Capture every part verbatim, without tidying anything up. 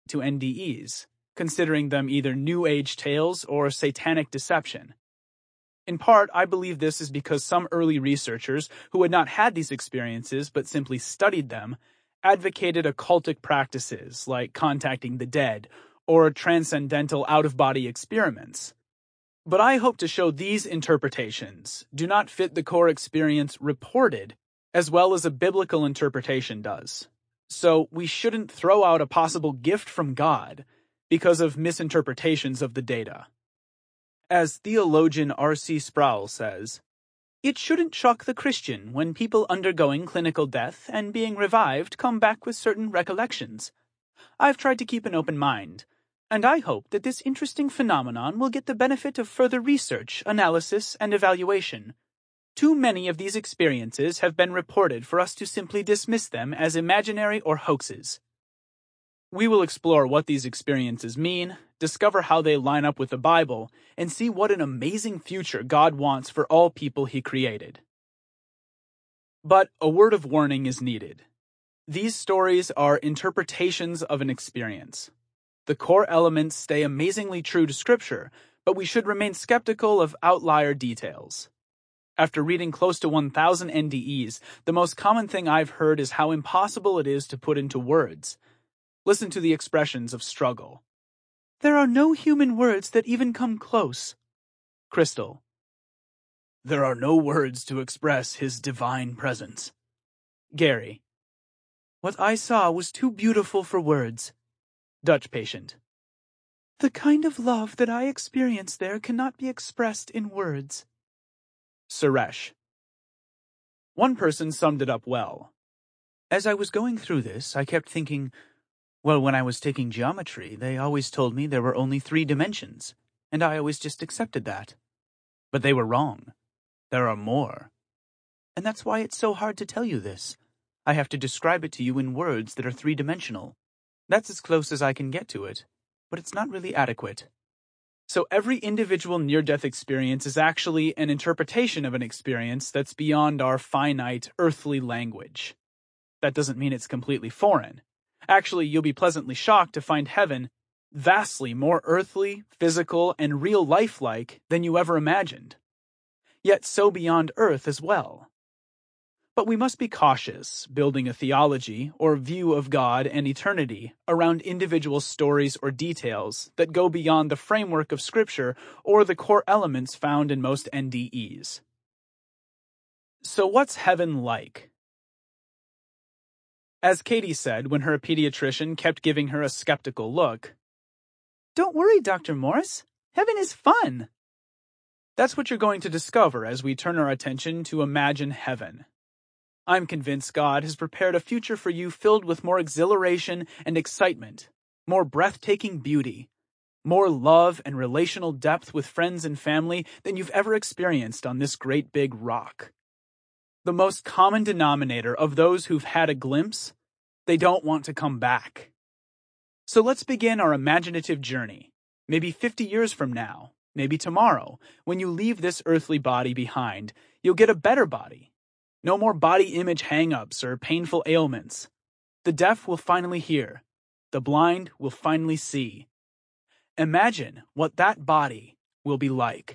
to N D Es, considering them either New Age tales or satanic deception. In part, I believe this is because some early researchers who had not had these experiences but simply studied them advocated occultic practices like contacting the dead or transcendental out-of-body experiments. But I hope to show these interpretations do not fit the core experience reported as well as a biblical interpretation does. So we shouldn't throw out a possible gift from God because of misinterpretations of the data. As theologian R C Sproul says, "It shouldn't shock the Christian when people undergoing clinical death and being revived come back with certain recollections. I've tried to keep an open mind, and I hope that this interesting phenomenon will get the benefit of further research, analysis, and evaluation. Too many of these experiences have been reported for us to simply dismiss them as imaginary or hoaxes." We will explore what these experiences mean, discover how they line up with the Bible, and see what an amazing future God wants for all people He created. But a word of warning is needed. These stories are interpretations of an experience. The core elements stay amazingly true to Scripture, but we should remain skeptical of outlier details. After reading close to one thousand N D Es, the most common thing I've heard is how impossible it is to put into words. Listen to the expressions of struggle. "There are no human words that even come close." Crystal. "There are no words to express His divine presence." Gary. "What I saw was too beautiful for words." Dutch patient. "The kind of love that I experienced there cannot be expressed in words." Suresh. One person summed it up well. "As I was going through this, I kept thinking, well, when I was taking geometry, they always told me there were only three dimensions, and I always just accepted that. But they were wrong. There are more. And that's why it's so hard to tell you this. I have to describe it to you in words that are three-dimensional. That's as close as I can get to it, but it's not really adequate." So every individual near-death experience is actually an interpretation of an experience that's beyond our finite, earthly language. That doesn't mean it's completely foreign. Actually, you'll be pleasantly shocked to find heaven vastly more earthly, physical, and real lifelike than you ever imagined. Yet so beyond earth as well. But we must be cautious, building a theology or view of God and eternity around individual stories or details that go beyond the framework of Scripture or the core elements found in most N D Es. So what's heaven like? As Katie said when her pediatrician kept giving her a skeptical look, "Don't worry, Doctor Morris. Heaven is fun." That's what you're going to discover as we turn our attention to Imagine Heaven. I'm convinced God has prepared a future for you filled with more exhilaration and excitement, more breathtaking beauty, more love and relational depth with friends and family than you've ever experienced on this great big rock. The most common denominator of those who've had a glimpse, they don't want to come back. So let's begin our imaginative journey, maybe fifty years from now, maybe tomorrow. When you leave this earthly body behind, you'll get a better body. No more body image hang-ups or painful ailments. The deaf will finally hear. The blind will finally see. Imagine what that body will be like.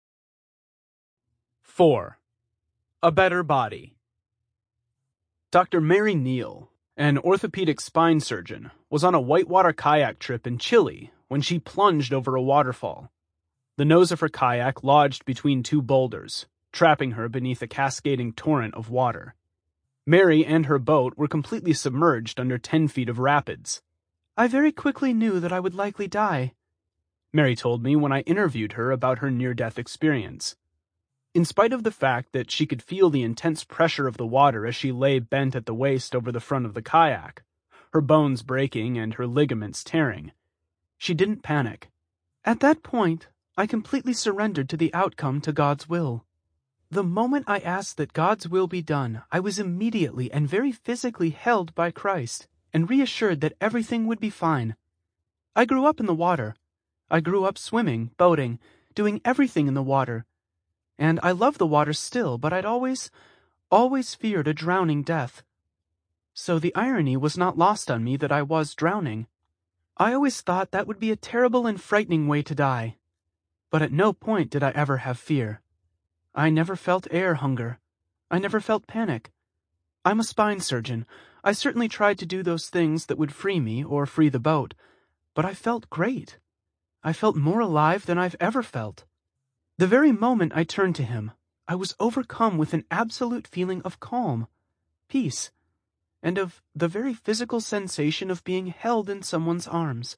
four. A better body. Doctor Mary Neal, an orthopedic spine surgeon, was on a whitewater kayak trip in Chile when she plunged over a waterfall. The nose of her kayak lodged between two boulders, trapping her beneath a cascading torrent of water. Mary and her boat were completely submerged under ten feet of rapids. "I very quickly knew that I would likely die," Mary told me when I interviewed her about her near-death experience. In spite of the fact that she could feel the intense pressure of the water as she lay bent at the waist over the front of the kayak, her bones breaking and her ligaments tearing, she didn't panic. "At that point, I completely surrendered to the outcome to God's will. The moment I asked that God's will be done, I was immediately and very physically held by Christ and reassured that everything would be fine. I grew up in the water. I grew up swimming, boating, doing everything in the water. And I love the water still, but I'd always, always feared a drowning death. So the irony was not lost on me that I was drowning. I always thought that would be a terrible and frightening way to die. But at no point did I ever have fear. I never felt air hunger. I never felt panic. I'm a spine surgeon. I certainly tried to do those things that would free me or free the boat, but I felt great. I felt more alive than I've ever felt. The very moment I turned to him, I was overcome with an absolute feeling of calm, peace, and of the very physical sensation of being held in someone's arms.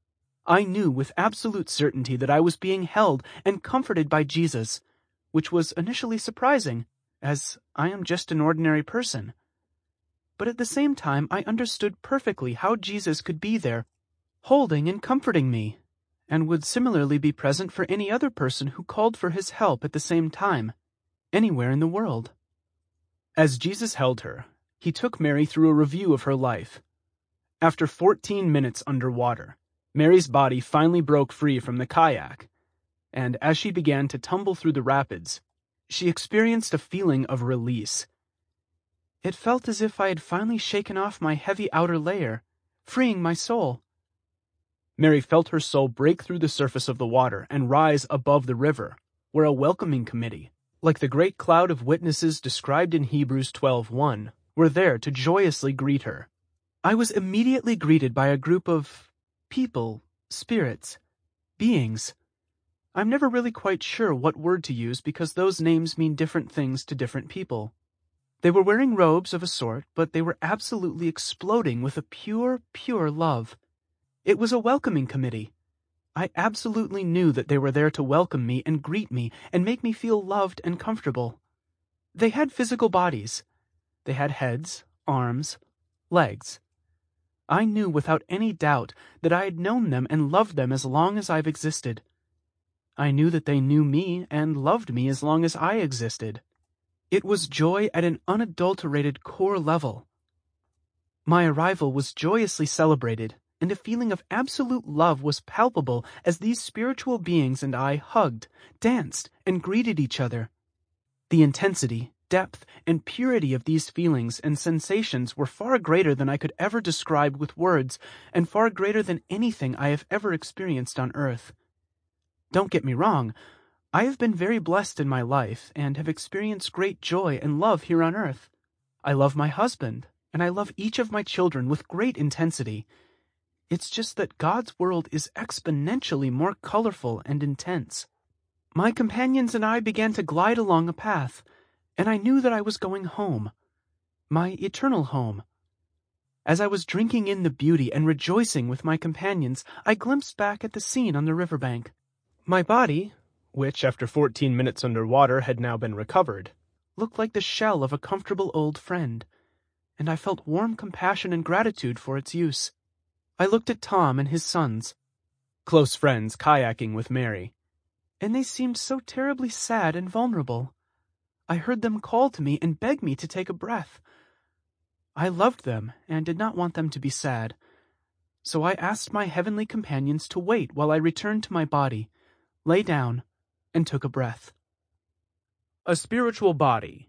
I knew with absolute certainty that I was being held and comforted by Jesus, which was initially surprising, as I am just an ordinary person. But at the same time, I understood perfectly how Jesus could be there, holding and comforting me, and would similarly be present for any other person who called for his help at the same time, anywhere in the world. As Jesus held her, he took Mary through a review of her life. After fourteen minutes underwater, Mary's body finally broke free from the kayak, and as she began to tumble through the rapids, she experienced a feeling of release. It felt as if I had finally shaken off my heavy outer layer, freeing my soul. Mary felt her soul break through the surface of the water and rise above the river, where a welcoming committee, like the great cloud of witnesses described in Hebrews twelve one, were there to joyously greet her. I was immediately greeted by a group of people, spirits, beings. I'm never really quite sure what word to use because those names mean different things to different people. They were wearing robes of a sort, but they were absolutely exploding with a pure, pure love. It was a welcoming committee. I absolutely knew that they were there to welcome me and greet me and make me feel loved and comfortable. They had physical bodies. They had heads, arms, legs. I knew without any doubt that I had known them and loved them as long as I've existed. I knew that they knew me and loved me as long as I existed. It was joy at an unadulterated core level. My arrival was joyously celebrated, and a feeling of absolute love was palpable as these spiritual beings and I hugged, danced, and greeted each other. The intensity, depth, and purity of these feelings and sensations were far greater than I could ever describe with words, and far greater than anything I have ever experienced on earth. Don't get me wrong, I have been very blessed in my life and have experienced great joy and love here on earth. I love my husband, and I love each of my children with great intensity. It's just that God's world is exponentially more colorful and intense. My companions and I began to glide along a path, and I knew that I was going home, my eternal home. As I was drinking in the beauty and rejoicing with my companions, I glimpsed back at the scene on the riverbank. My body, which after fourteen minutes underwater had now been recovered, looked like the shell of a comfortable old friend, and I felt warm compassion and gratitude for its use. I looked at Tom and his sons, close friends kayaking with Mary, and they seemed so terribly sad and vulnerable. I heard them call to me and beg me to take a breath. I loved them and did not want them to be sad, so I asked my heavenly companions to wait while I returned to my body, lay down, and took a breath. A spiritual body.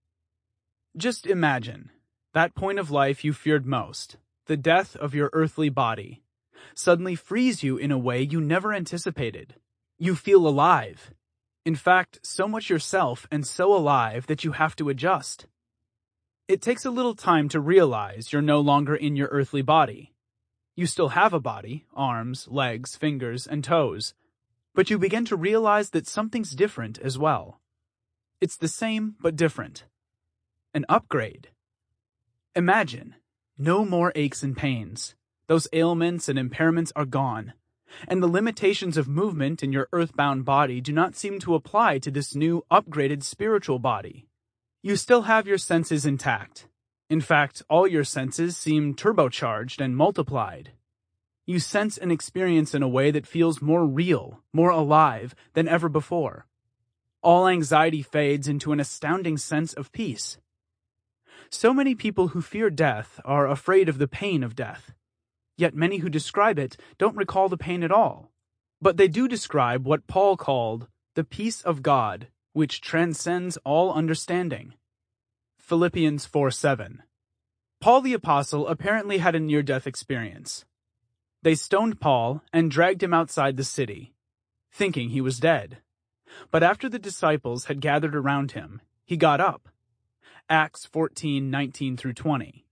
Just imagine that point of life you feared most, the death of your earthly body, suddenly frees you in a way you never anticipated. You feel alive. In fact, so much yourself and so alive that you have to adjust. It takes a little time to realize you're no longer in your earthly body. You still have a body, arms, legs, fingers, and toes, but you begin to realize that something's different as well. It's the same but different. An upgrade. Imagine, no more aches and pains. Those ailments and impairments are gone, and the limitations of movement in your earthbound body do not seem to apply to this new, upgraded spiritual body. You still have your senses intact. In fact, all your senses seem turbocharged and multiplied. You sense and experience in a way that feels more real, more alive than ever before. All anxiety fades into an astounding sense of peace. So many people who fear death are afraid of the pain of death. Yet many who describe it don't recall the pain at all. But they do describe what Paul called the peace of God, which transcends all understanding. Philippians four seven. Paul the Apostle apparently had a near-death experience. They stoned Paul and dragged him outside the city, thinking he was dead. But after the disciples had gathered around him, he got up. Acts fourteen nineteen through twenty.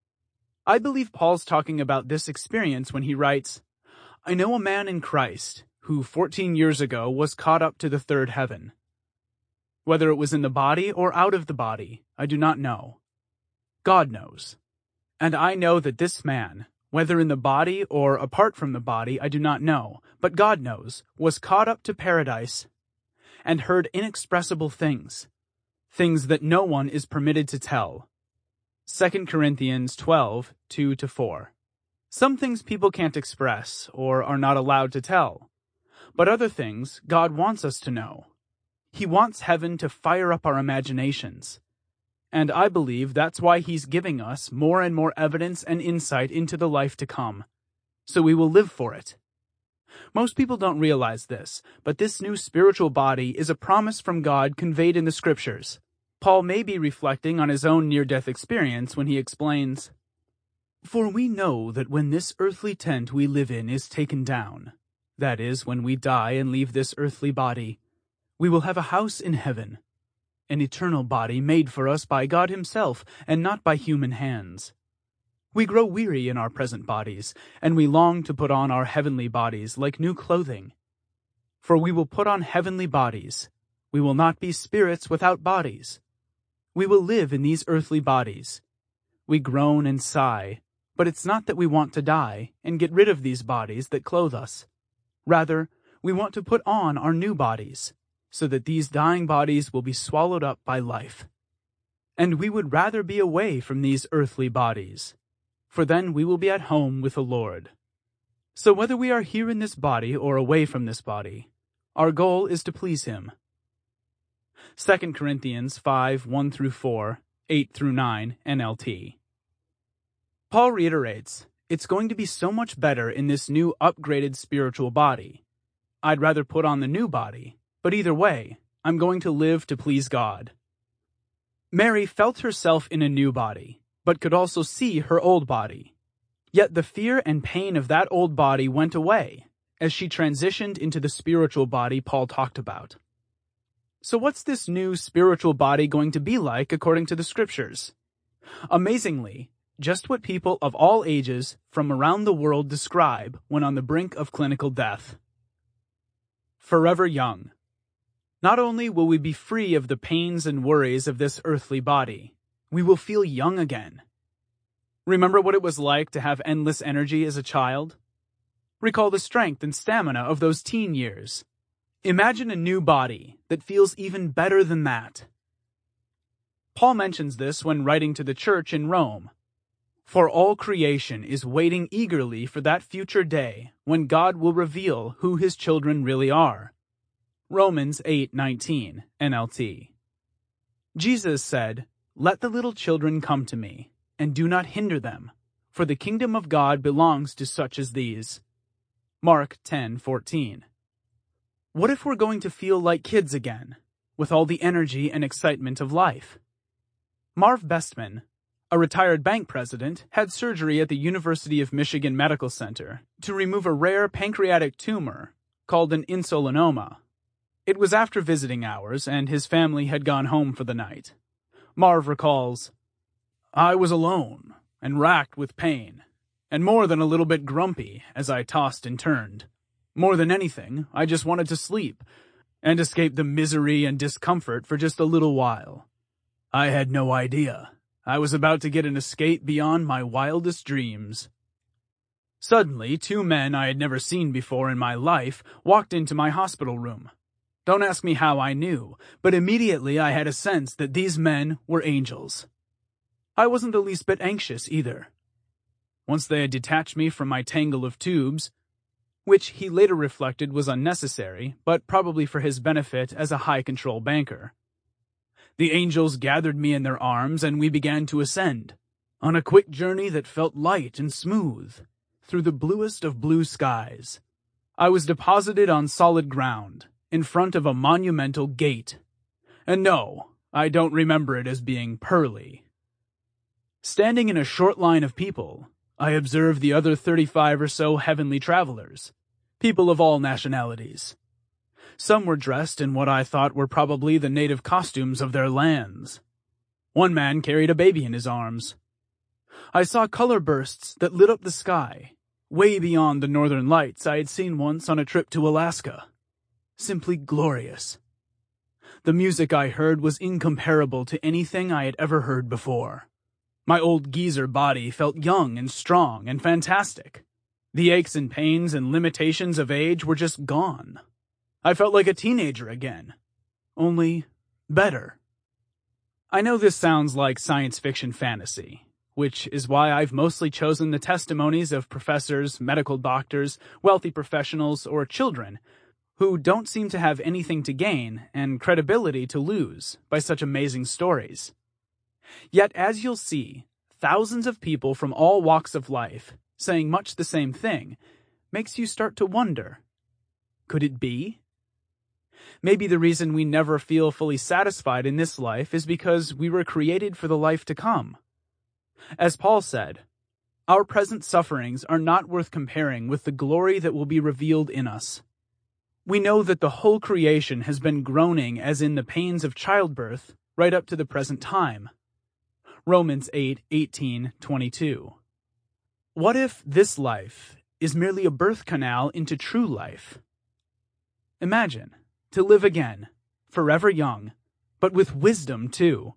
I believe Paul's talking about this experience when he writes, I know a man in Christ who fourteen years ago was caught up to the third heaven. Whether it was in the body or out of the body, I do not know. God knows. And I know that this man, whether in the body or apart from the body, I do not know, but God knows, was caught up to paradise and heard inexpressible things, things that no one is permitted to tell. Second Corinthians twelve, two to four. Some things people can't express or are not allowed to tell, but other things God wants us to know. He wants heaven to fire up our imaginations. And I believe that's why he's giving us more and more evidence and insight into the life to come, so we will live for it. Most people don't realize this, but this new spiritual body is a promise from God conveyed in the Scriptures. Paul may be reflecting on his own near-death experience when he explains, For we know that when this earthly tent we live in is taken down, that is, when we die and leave this earthly body, we will have a house in heaven, an eternal body made for us by God himself and not by human hands. We grow weary in our present bodies, and we long to put on our heavenly bodies like new clothing. For we will put on heavenly bodies. We will not be spirits without bodies. We will live in these earthly bodies. We groan and sigh, but it's not that we want to die and get rid of these bodies that clothe us. Rather, we want to put on our new bodies, so that these dying bodies will be swallowed up by life. And we would rather be away from these earthly bodies, for then we will be at home with the Lord. So whether we are here in this body or away from this body, our goal is to please him. Second Corinthians five, one through four, eight through nine, N L T. Paul reiterates, it's going to be so much better in this new upgraded spiritual body. I'd rather put on the new body, but either way, I'm going to live to please God. Mary felt herself in a new body, but could also see her old body. Yet the fear and pain of that old body went away as she transitioned into the spiritual body Paul talked about. So what's this new spiritual body going to be like according to the Scriptures? Amazingly, just what people of all ages from around the world describe when on the brink of clinical death. Forever young. Not only will we be free of the pains and worries of this earthly body, we will feel young again. Remember what it was like to have endless energy as a child? Recall the strength and stamina of those teen years. Imagine a new body that feels even better than that. Paul mentions this when writing to the church in Rome. For all creation is waiting eagerly for that future day when God will reveal who his children really are. Romans eight nineteen, N L T. Jesus said, Let the little children come to me, and do not hinder them, for the kingdom of God belongs to such as these. Mark ten fourteen. What if we're going to feel like kids again, with all the energy and excitement of life? Marv Bestman, a retired bank president, had surgery at the University of Michigan Medical Center to remove a rare pancreatic tumor called an insulinoma. It was after visiting hours, and his family had gone home for the night. Marv recalls, I was alone and racked with pain, and more than a little bit grumpy as I tossed and turned. More than anything, I just wanted to sleep and escape the misery and discomfort for just a little while. I had no idea. I was about to get an escape beyond my wildest dreams. Suddenly, two men I had never seen before in my life walked into my hospital room. Don't ask me how I knew, but immediately I had a sense that these men were angels. I wasn't the least bit anxious either. Once they had detached me from my tangle of tubes, which he later reflected was unnecessary, but probably for his benefit as a high-control banker, the angels gathered me in their arms and we began to ascend, on a quick journey that felt light and smooth, through the bluest of blue skies. I was deposited on solid ground, in front of a monumental gate. And no, I don't remember it as being pearly. Standing in a short line of people, I observed the other thirty-five or so heavenly travelers, people of all nationalities. Some were dressed in what I thought were probably the native costumes of their lands. One man carried a baby in his arms. I saw color bursts that lit up the sky, way beyond the northern lights I had seen once on a trip to Alaska. Simply glorious. The music I heard was incomparable to anything I had ever heard before. My old geezer body felt young and strong and fantastic. The aches and pains and limitations of age were just gone. I felt like a teenager again. Only better. I know this sounds like science fiction fantasy, which is why I've mostly chosen the testimonies of professors, medical doctors, wealthy professionals, or children who don't seem to have anything to gain and credibility to lose by such amazing stories. Yet, as you'll see, thousands of people from all walks of life saying much the same thing makes you start to wonder, could it be? Maybe the reason we never feel fully satisfied in this life is because we were created for the life to come. As Paul said, our present sufferings are not worth comparing with the glory that will be revealed in us. We know that the whole creation has been groaning as in the pains of childbirth right up to the present time. Romans eight eighteen to twenty-two. What if this life is merely a birth canal into true life? Imagine, to live again, forever young, but with wisdom too.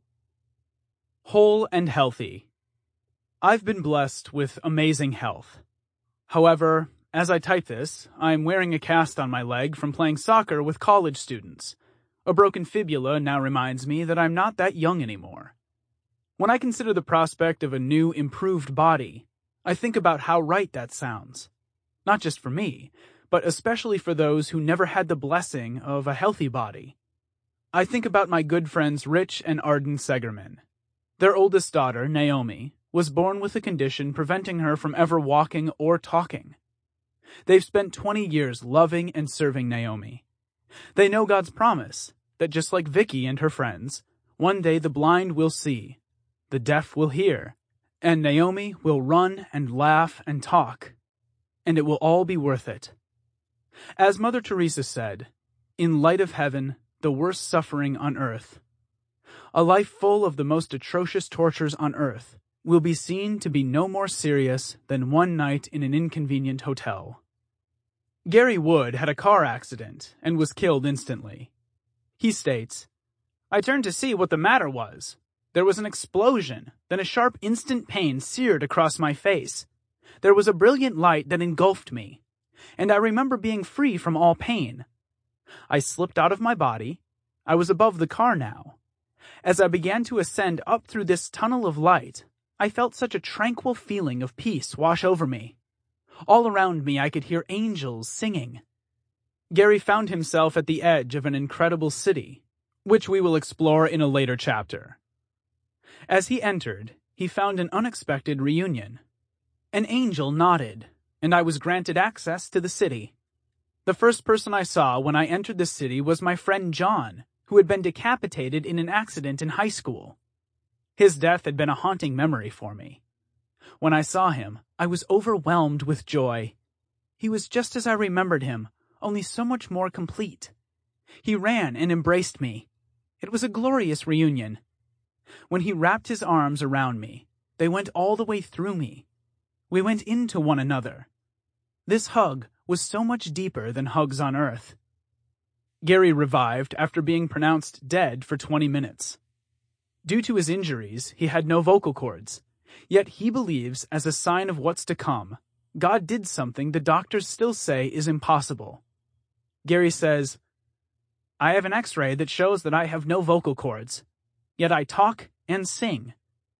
Whole and healthy. I've been blessed with amazing health. However, as I type this, I'm wearing a cast on my leg from playing soccer with college students. A broken fibula now reminds me that I'm not that young anymore. When I consider the prospect of a new, improved body, I think about how right that sounds. Not just for me, but especially for those who never had the blessing of a healthy body. I think about my good friends Rich and Arden Segerman. Their oldest daughter, Naomi, was born with a condition preventing her from ever walking or talking. They've spent twenty years loving and serving Naomi. They know God's promise that just like Vicky and her friends, one day the blind will see, the deaf will hear, and Naomi will run and laugh and talk, and it will all be worth it. As Mother Teresa said, in light of heaven, the worst suffering on earth, a life full of the most atrocious tortures on earth will be seen to be no more serious than one night in an inconvenient hotel. Gary Wood had a car accident and was killed instantly. He states, I turned to see what the matter was. There was an explosion, then a sharp instant pain seared across my face. There was a brilliant light that engulfed me, and I remember being free from all pain. I slipped out of my body. I was above the car now. As I began to ascend up through this tunnel of light, I felt such a tranquil feeling of peace wash over me. All around me I could hear angels singing. Gary found himself at the edge of an incredible city, which we will explore in a later chapter. As he entered, he found an unexpected reunion. An angel nodded, and I was granted access to the city. The first person I saw when I entered the city was my friend John, who had been decapitated in an accident in high school. His death had been a haunting memory for me. When I saw him, I was overwhelmed with joy. He was just as I remembered him, only so much more complete. He ran and embraced me. It was a glorious reunion. When he wrapped his arms around me, they went all the way through me. We went into one another. This hug was so much deeper than hugs on earth. Gary revived after being pronounced dead for twenty minutes. Due to his injuries, he had no vocal cords. Yet he believes, as a sign of what's to come, God did something the doctors still say is impossible. Gary says, I have an x-ray that shows that I have no vocal cords, yet I talk and sing.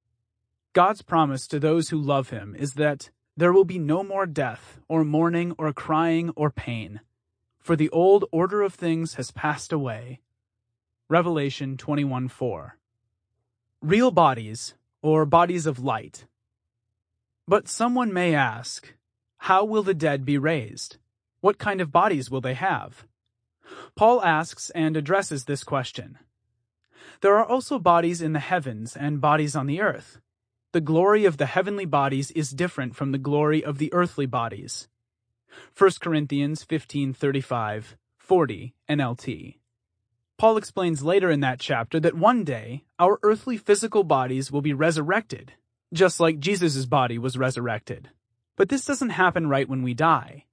God's promise to those who love him is that there will be no more death or mourning or crying or pain, for the old order of things has passed away. Revelation twenty-one four. Real bodies, or bodies of light. But someone may ask, how will the dead be raised? What kind of bodies will they have? Paul asks and addresses this question. There are also bodies in the heavens and bodies on the earth. the glory of the heavenly bodies is different from the glory of the earthly bodies. First Corinthians fifteen thirty-five, forty, N L T. Paul explains later in that chapter that one day our earthly physical bodies will be resurrected, just like Jesus' body was resurrected. But this doesn't happen right when we die.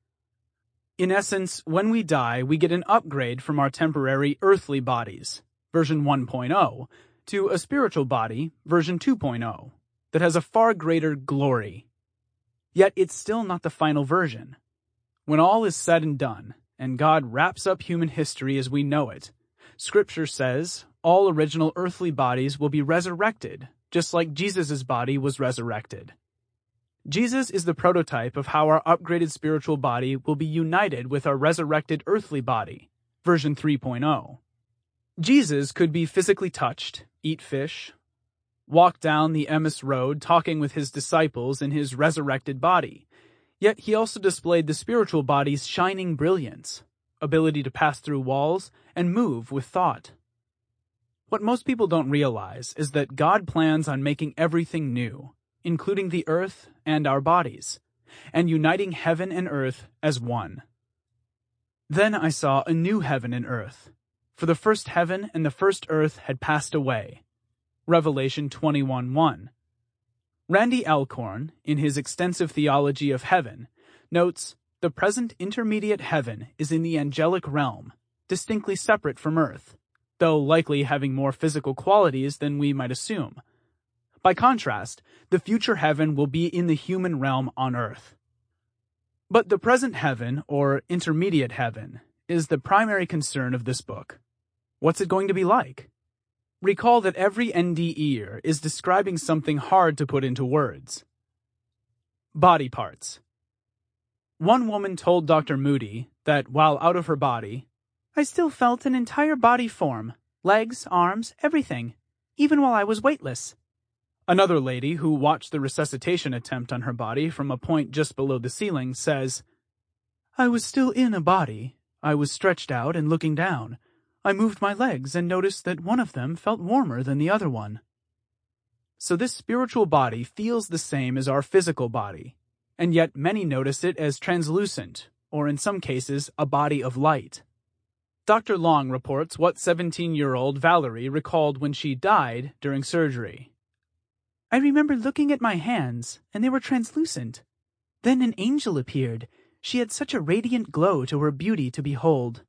In essence, when we die, we get an upgrade from our temporary earthly bodies, version one point oh, to a spiritual body, version two point oh, that has a far greater glory. Yet it's still not the final version. When all is said and done, and God wraps up human history as we know it, Scripture says all original earthly bodies will be resurrected, just like Jesus' body was resurrected. Jesus is the prototype of how our upgraded spiritual body will be united with our resurrected earthly body, version three point oh. Jesus could be physically touched, eat fish, walk down the Emmaus Road talking with his disciples in his resurrected body, yet he also displayed the spiritual body's shining brilliance, ability to pass through walls, and move with thought. What most people don't realize is that God plans on making everything new, including the earth and our bodies, and uniting heaven and earth as one. Then I saw a new heaven and earth, for the first heaven and the first earth had passed away. Revelation twenty-one one. Randy Alcorn, in his extensive theology of heaven, notes, the present intermediate heaven is in the angelic realm, distinctly separate from earth, though likely having more physical qualities than we might assume. By contrast, the future heaven will be in the human realm on earth. But the present heaven, or intermediate heaven, is the primary concern of this book. What's it going to be like? Recall that every N D E-er is describing something hard to put into words. Body parts. One woman told Doctor Moody that while out of her body, I still felt an entire body form, legs, arms, everything, even while I was weightless. Another lady who watched the resuscitation attempt on her body from a point just below the ceiling says, I was still in a body. I was stretched out and looking down. I moved my legs and noticed that one of them felt warmer than the other one. So this spiritual body feels the same as our physical body, and yet many notice it as translucent, or in some cases, a body of light. Doctor Long reports what seventeen-year-old Valerie recalled when she died during surgery. I remember looking at my hands, and they were translucent. Then an angel appeared. She had such a radiant glow to her beauty to behold.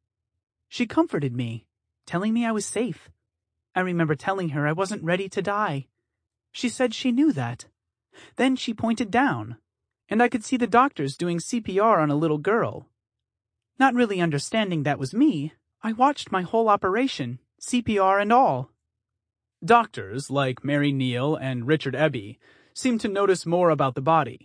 She comforted me, telling me I was safe. I remember telling her I wasn't ready to die. She said she knew that. Then she pointed down, and I could see the doctors doing C P R on a little girl. Not really understanding that was me, I watched my whole operation, C P R and all. Doctors, like Mary Neal and Richard Eby, seem to notice more about the body.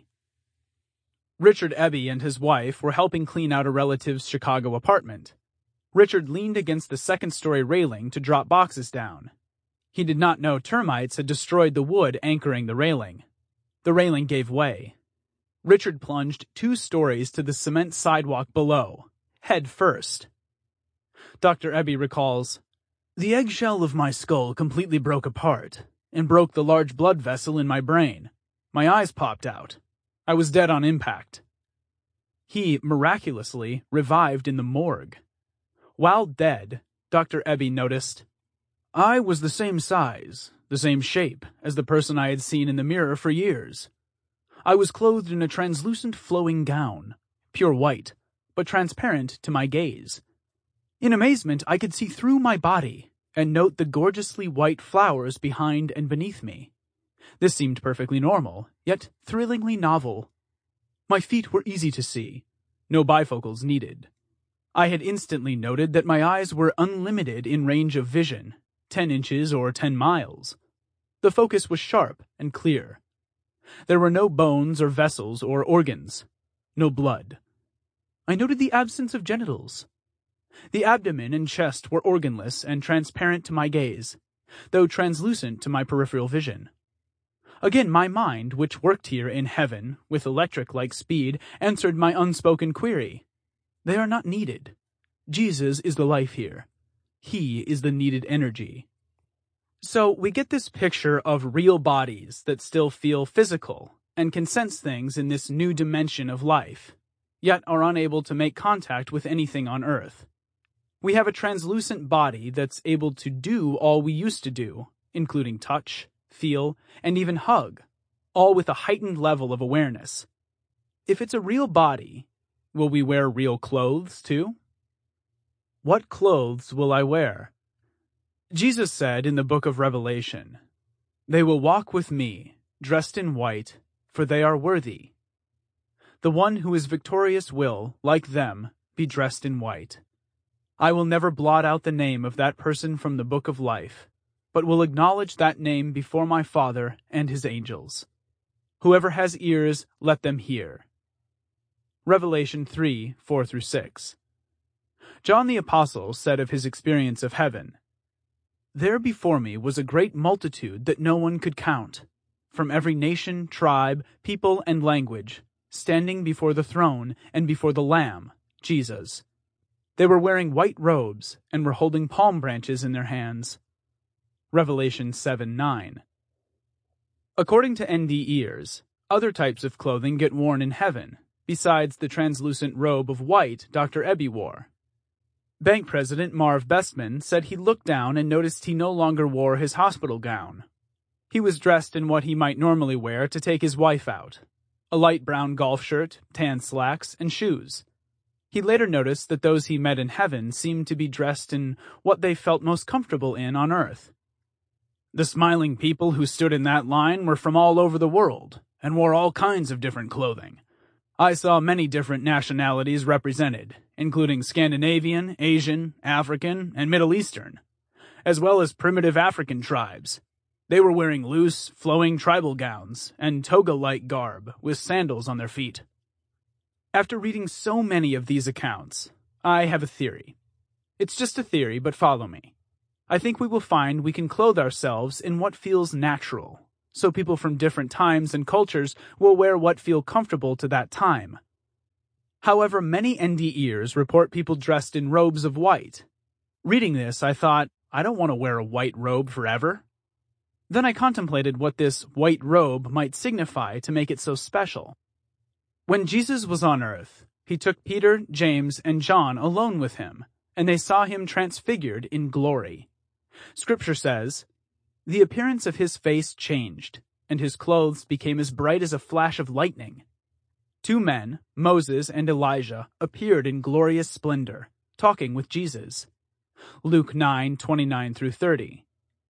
Richard Eby and his wife were helping clean out a relative's Chicago apartment. Richard leaned against the second-story railing to drop boxes down. He did not know termites had destroyed the wood anchoring the railing. The railing gave way. Richard plunged two stories to the cement sidewalk below, head first. Doctor Eby recalls, the eggshell of my skull completely broke apart and broke the large blood vessel in my brain. My eyes popped out. I was dead on impact. He, miraculously, revived in the morgue. While dead, Doctor Eby noticed, I was the same size, the same shape as the person I had seen in the mirror for years. I was clothed in a translucent flowing gown, pure white, but transparent to my gaze. In amazement, I could see through my body and note the gorgeously white flowers behind and beneath me. This seemed perfectly normal, yet thrillingly novel. My feet were easy to see, no bifocals needed. I had instantly noted that my eyes were unlimited in range of vision, ten inches or ten miles. The focus was sharp and clear. There were no bones or vessels or organs, no blood. I noted the absence of genitals. The abdomen and chest were organless and transparent to my gaze, though translucent to my peripheral vision. Again, my mind, which worked here in heaven with electric-like speed, answered my unspoken query. They are not needed. Jesus is the life here. He is the needed energy. So we get this picture of real bodies that still feel physical and can sense things in this new dimension of life, yet are unable to make contact with anything on Earth. We have a translucent body that's able to do all we used to do, including touch, feel, and even hug, all with a heightened level of awareness. If it's a real body, will we wear real clothes too? What clothes will I wear? Jesus said in the book of Revelation, "They will walk with me, dressed in white, for they are worthy. The one who is victorious will, like them, be dressed in white. I will never blot out the name of that person from the book of life, but will acknowledge that name before my Father and his angels. Whoever has ears, let them hear." Revelation three, four through six. John the Apostle said of his experience of heaven, "There before me was a great multitude that no one could count, from every nation, tribe, people, and language, standing before the throne and before the Lamb, Jesus. They were wearing white robes and were holding palm branches in their hands." Revelation seven, nine. According to N D Ears, other types of clothing get worn in heaven, besides the translucent robe of white Doctor Eby wore. Bank President Marv Bestman said he looked down and noticed he no longer wore his hospital gown. He was dressed in what he might normally wear to take his wife out: a light brown golf shirt, tan slacks, and shoes. He later noticed that those he met in heaven seemed to be dressed in what they felt most comfortable in on earth. The smiling people who stood in that line were from all over the world and wore all kinds of different clothing. I saw many different nationalities represented, including Scandinavian, Asian, African, and Middle Eastern, as well as primitive African tribes. They were wearing loose, flowing tribal gowns and toga-like garb with sandals on their feet. After reading so many of these accounts, I have a theory. It's just a theory, but follow me. I think we will find we can clothe ourselves in what feels natural, so people from different times and cultures will wear what feel comfortable to that time. However, many N D Ears report people dressed in robes of white. Reading this, I thought, I don't want to wear a white robe forever. Then I contemplated what this white robe might signify to make it so special. When Jesus was on earth, he took Peter, James, and John alone with him, and they saw him transfigured in glory. Scripture says, "The appearance of his face changed, and his clothes became as bright as a flash of lightning." Two men, Moses and Elijah, appeared in glorious splendor, talking with Jesus. Luke nine, twenty-nine through thirty.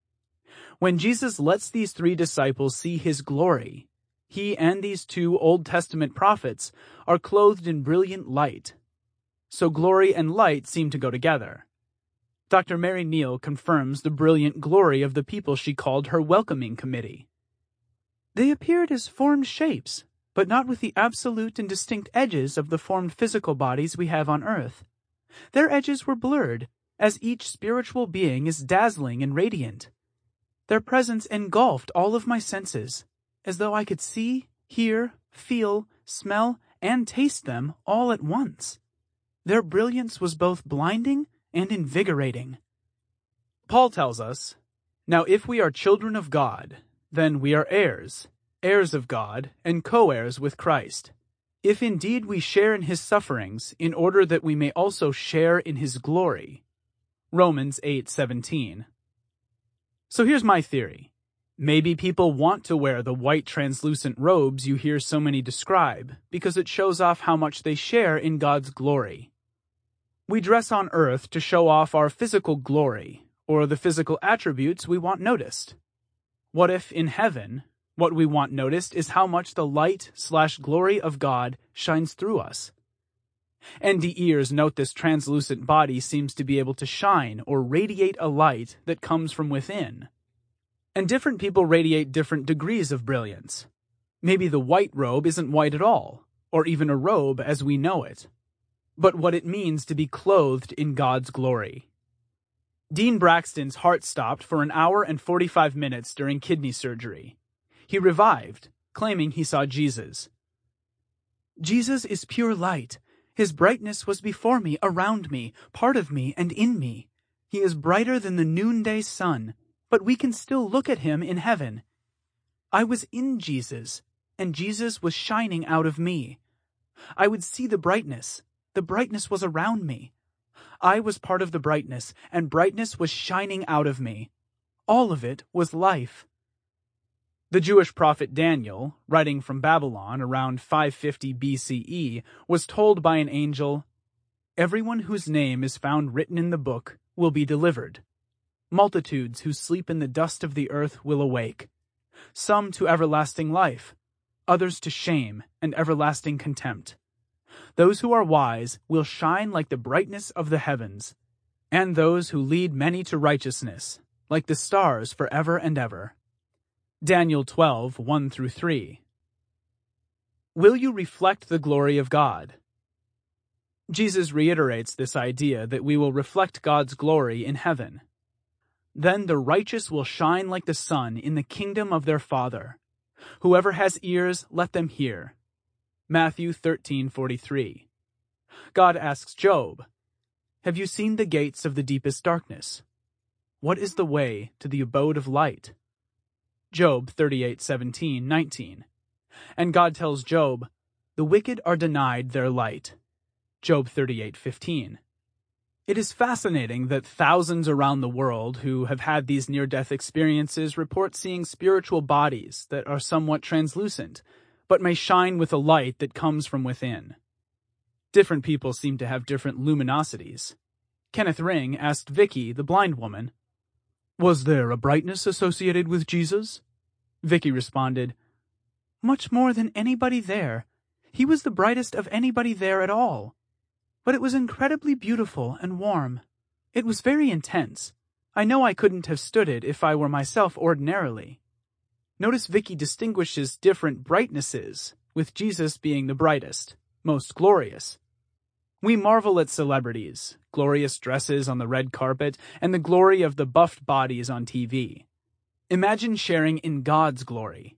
When Jesus lets these three disciples see his glory, he and these two Old Testament prophets are clothed in brilliant light. So glory and light seem to go together. Doctor Mary Neal confirms the brilliant glory of the people she called her welcoming committee. "They appeared as formed shapes, but not with the absolute and distinct edges of the formed physical bodies we have on earth. Their edges were blurred, as each spiritual being is dazzling and radiant. Their presence engulfed all of my senses, as though I could see, hear, feel, smell, and taste them all at once. Their brilliance was both blinding and invigorating." Paul tells us, "Now if we are children of God, then we are heirs, heirs of God, and co-heirs with Christ, if indeed we share in his sufferings, in order that we may also share in his glory." Romans eight seventeen. So here's my theory. Maybe people want to wear the white translucent robes you hear so many describe, because it shows off how much they share in God's glory. We dress on earth to show off our physical glory, or the physical attributes we want noticed. What if, in heaven, what we want noticed is how much the light slash glory of God shines through us? N D Ears note this translucent body seems to be able to shine or radiate a light that comes from within. And different people radiate different degrees of brilliance. Maybe the white robe isn't white at all, or even a robe as we know it, but what it means to be clothed in God's glory. Dean Braxton's heart stopped for an hour and forty-five minutes during kidney surgery. He revived, claiming he saw Jesus. "Jesus is pure light. His brightness was before me, around me, part of me, and in me. He is brighter than the noonday sun, but we can still look at him in heaven. I was in Jesus, and Jesus was shining out of me. I would see the brightness. The brightness was around me. I was part of the brightness, and brightness was shining out of me. All of it was life. The Jewish prophet Daniel, writing from Babylon around five fifty B C E, was told by an angel, "Everyone whose name is found written in the book will be delivered. Multitudes who sleep in the dust of the earth will awake, some to everlasting life, others to shame and everlasting contempt. Those who are wise will shine like the brightness of the heavens, and those who lead many to righteousness, like the stars forever and ever." Daniel twelve, one through three. Will you reflect the glory of God? Jesus reiterates this idea that we will reflect God's glory in heaven. Then the righteous will shine like the sun in the kingdom of their Father. Whoever has ears, let them hear. Matthew thirteen forty-three. God asks Job, "Have you seen the gates of the deepest darkness? What is the way to the abode of light?" Job thirty-eight seventeen, nineteen. And God tells Job, "The wicked are denied their light." Job thirty-eight fifteen. It is fascinating that thousands around the world who have had these near-death experiences report seeing spiritual bodies that are somewhat translucent, but may shine with a light that comes from within. Different people seem to have different luminosities. Kenneth Ring asked Vicky, the blind woman, "Was there a brightness associated with Jesus?" Vicky responded, "Much more than anybody there. He was the brightest of anybody there at all. But it was incredibly beautiful and warm. It was very intense. I know I couldn't have stood it if I were myself ordinarily." Notice Vicky distinguishes different brightnesses, with Jesus being the brightest, most glorious. We marvel at celebrities, glorious dresses on the red carpet, and the glory of the buffed bodies on T V. Imagine sharing in God's glory.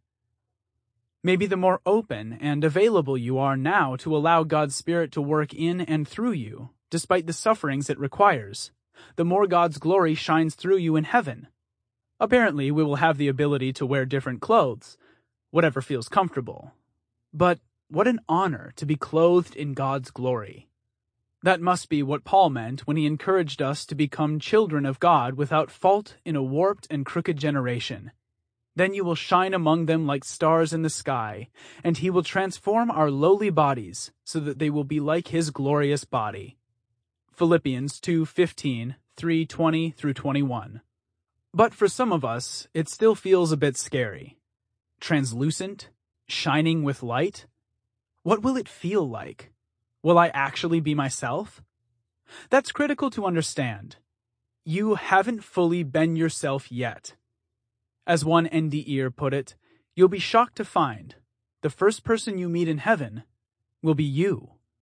Maybe the more open and available you are now to allow God's Spirit to work in and through you, despite the sufferings it requires, the more God's glory shines through you in heaven. Apparently, we will have the ability to wear different clothes, whatever feels comfortable. But what an honor to be clothed in God's glory. That must be what Paul meant when he encouraged us to become children of God without fault in a warped and crooked generation. Then you will shine among them like stars in the sky, and he will transform our lowly bodies so that they will be like his glorious body. Philippians two fifteen, three twenty through twenty-one. But for some of us, it still feels a bit scary. Translucent? Shining with light? What will it feel like? Will I actually be myself? That's critical to understand. You haven't fully been yourself yet. As one N D Ear put it, you'll be shocked to find the first person you meet in heaven will be you.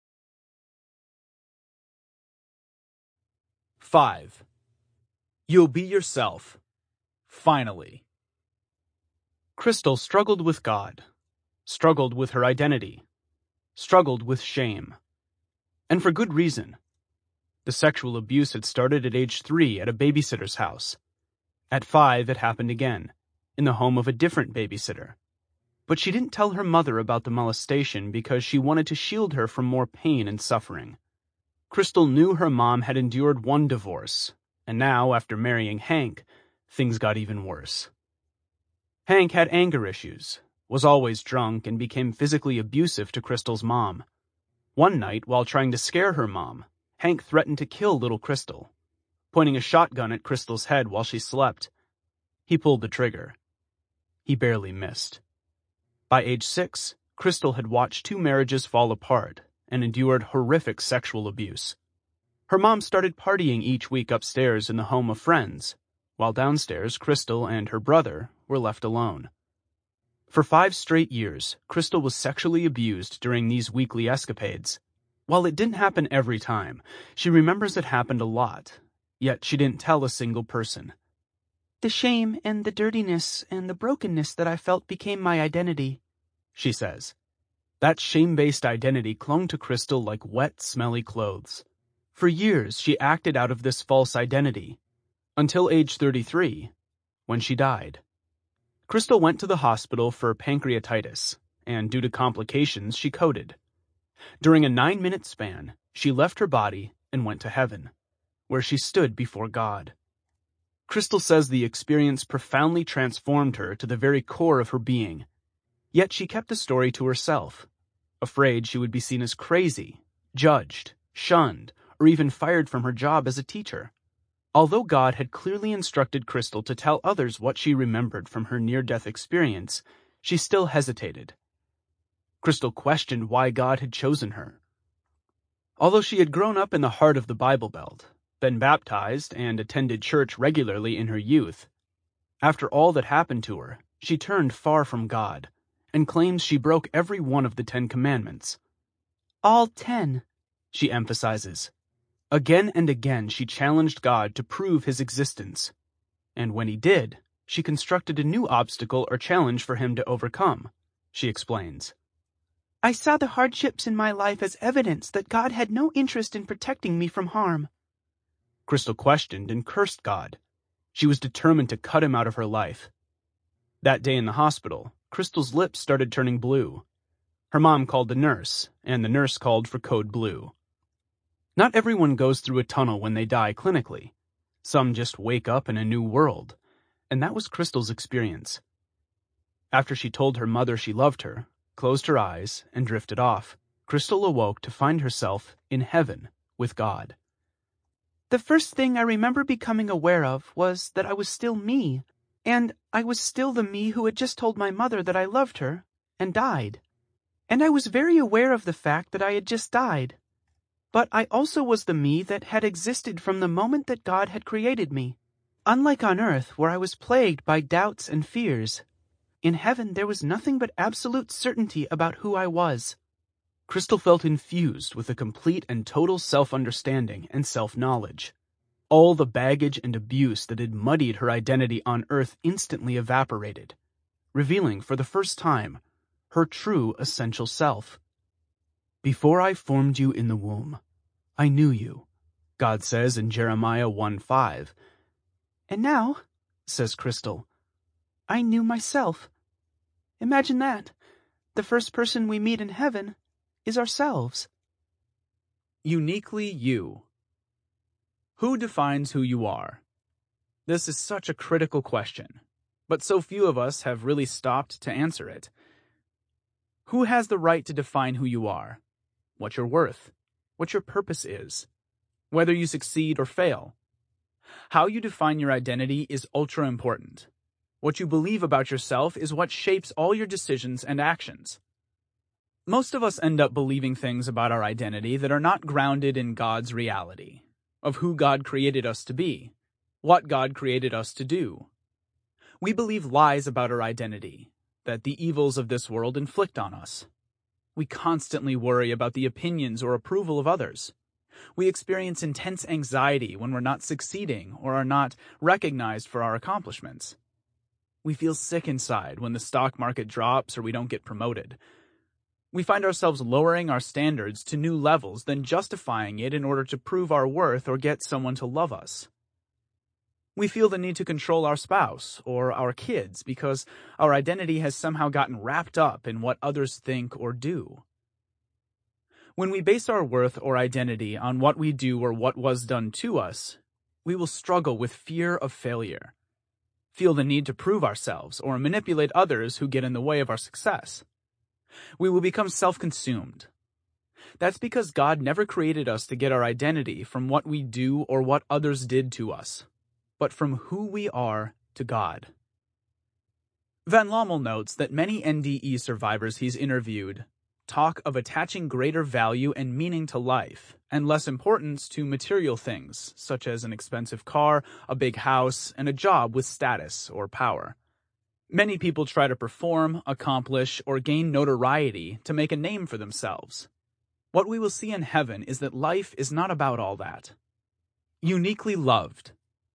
Five. You'll be yourself. Finally. Crystal struggled with God, struggled with her identity, struggled with shame. And for good reason. The sexual abuse had started at age three at a babysitter's house. At five, it happened again, in the home of a different babysitter. But she didn't tell her mother about the molestation because she wanted to shield her from more pain and suffering. Crystal knew her mom had endured one divorce, and now, after marrying Hank, things got even worse. Hank had anger issues, was always drunk, and became physically abusive to Crystal's mom. One night, while trying to scare her mom, Hank threatened to kill little Crystal, pointing a shotgun at Crystal's head while she slept. He pulled the trigger. He barely missed. By age six, Crystal had watched two marriages fall apart and endured horrific sexual abuse. Her mom started partying each week upstairs in the home of friends, while downstairs Crystal and her brother were left alone. For five straight years, Crystal was sexually abused during these weekly escapades. While it didn't happen every time, she remembers it happened a lot, yet she didn't tell a single person. "The shame and the dirtiness and the brokenness that I felt became my identity," she says. That shame-based identity clung to Crystal like wet, smelly clothes. For years, she acted out of this false identity. Until age thirty-three, when she died. Crystal went to the hospital for pancreatitis, and due to complications, she coded. During a nine-minute span, she left her body and went to heaven, where she stood before God. Crystal says the experience profoundly transformed her to the very core of her being, yet she kept the story to herself, afraid she would be seen as crazy, judged, shunned, or even fired from her job as a teacher. Although God had clearly instructed Crystal to tell others what she remembered from her near-death experience, she still hesitated. Crystal questioned why God had chosen her. Although she had grown up in the heart of the Bible Belt, been baptized, and attended church regularly in her youth, after all that happened to her, she turned far from God, and claims she broke every one of the Ten Commandments. All ten, she emphasizes. Again and again she challenged God to prove his existence, and when he did, she constructed a new obstacle or challenge for him to overcome, she explains. I saw the hardships in my life as evidence that God had no interest in protecting me from harm. Crystal questioned and cursed God. She was determined to cut him out of her life. That day in the hospital, Crystal's lips started turning blue. Her mom called the nurse, and the nurse called for code blue. Not everyone goes through a tunnel when they die clinically. Some just wake up in a new world, and that was Crystal's experience. After she told her mother she loved her, closed her eyes, and drifted off, Crystal awoke to find herself in heaven with God. The first thing I remember becoming aware of was that I was still me, and I was still the me who had just told my mother that I loved her and died. And I was very aware of the fact that I had just died. But I also was the me that had existed from the moment that God had created me. Unlike on earth, where I was plagued by doubts and fears, in heaven there was nothing but absolute certainty about who I was. Crystal felt infused with a complete and total self-understanding and self-knowledge. All the baggage and abuse that had muddied her identity on earth instantly evaporated, revealing for the first time her true essential self. Before I formed you in the womb, I knew you, God says in Jeremiah one five. And now, says Crystal, I knew myself. Imagine that. The first person we meet in heaven is ourselves. Uniquely you. Who defines who you are? This is such a critical question, but so few of us have really stopped to answer it. Who has the right to define who you are? What you're worth? What your purpose is? Whether you succeed or fail? How you define your identity is ultra important. What you believe about yourself is what shapes all your decisions and actions. Most of us end up believing things about our identity that are not grounded in God's reality, of who God created us to be, what God created us to do. We believe lies about our identity, that the evils of this world inflict on us. We constantly worry about the opinions or approval of others. We experience intense anxiety when we're not succeeding or are not recognized for our accomplishments. We feel sick inside when the stock market drops or we don't get promoted. We find ourselves lowering our standards to new levels, then justifying it in order to prove our worth or get someone to love us. We feel the need to control our spouse or our kids because our identity has somehow gotten wrapped up in what others think or do. When we base our worth or identity on what we do or what was done to us, we will struggle with fear of failure, feel the need to prove ourselves or manipulate others who get in the way of our success. We will become self-consumed. That's because God never created us to get our identity from what we do or what others did to us, but from who we are to God. Van Lommel notes that many N D E survivors he's interviewed talk of attaching greater value and meaning to life and less importance to material things, such as an expensive car, a big house, and a job with status or power. Many people try to perform, accomplish, or gain notoriety to make a name for themselves. What we will see in heaven is that life is not about all that. Uniquely loved.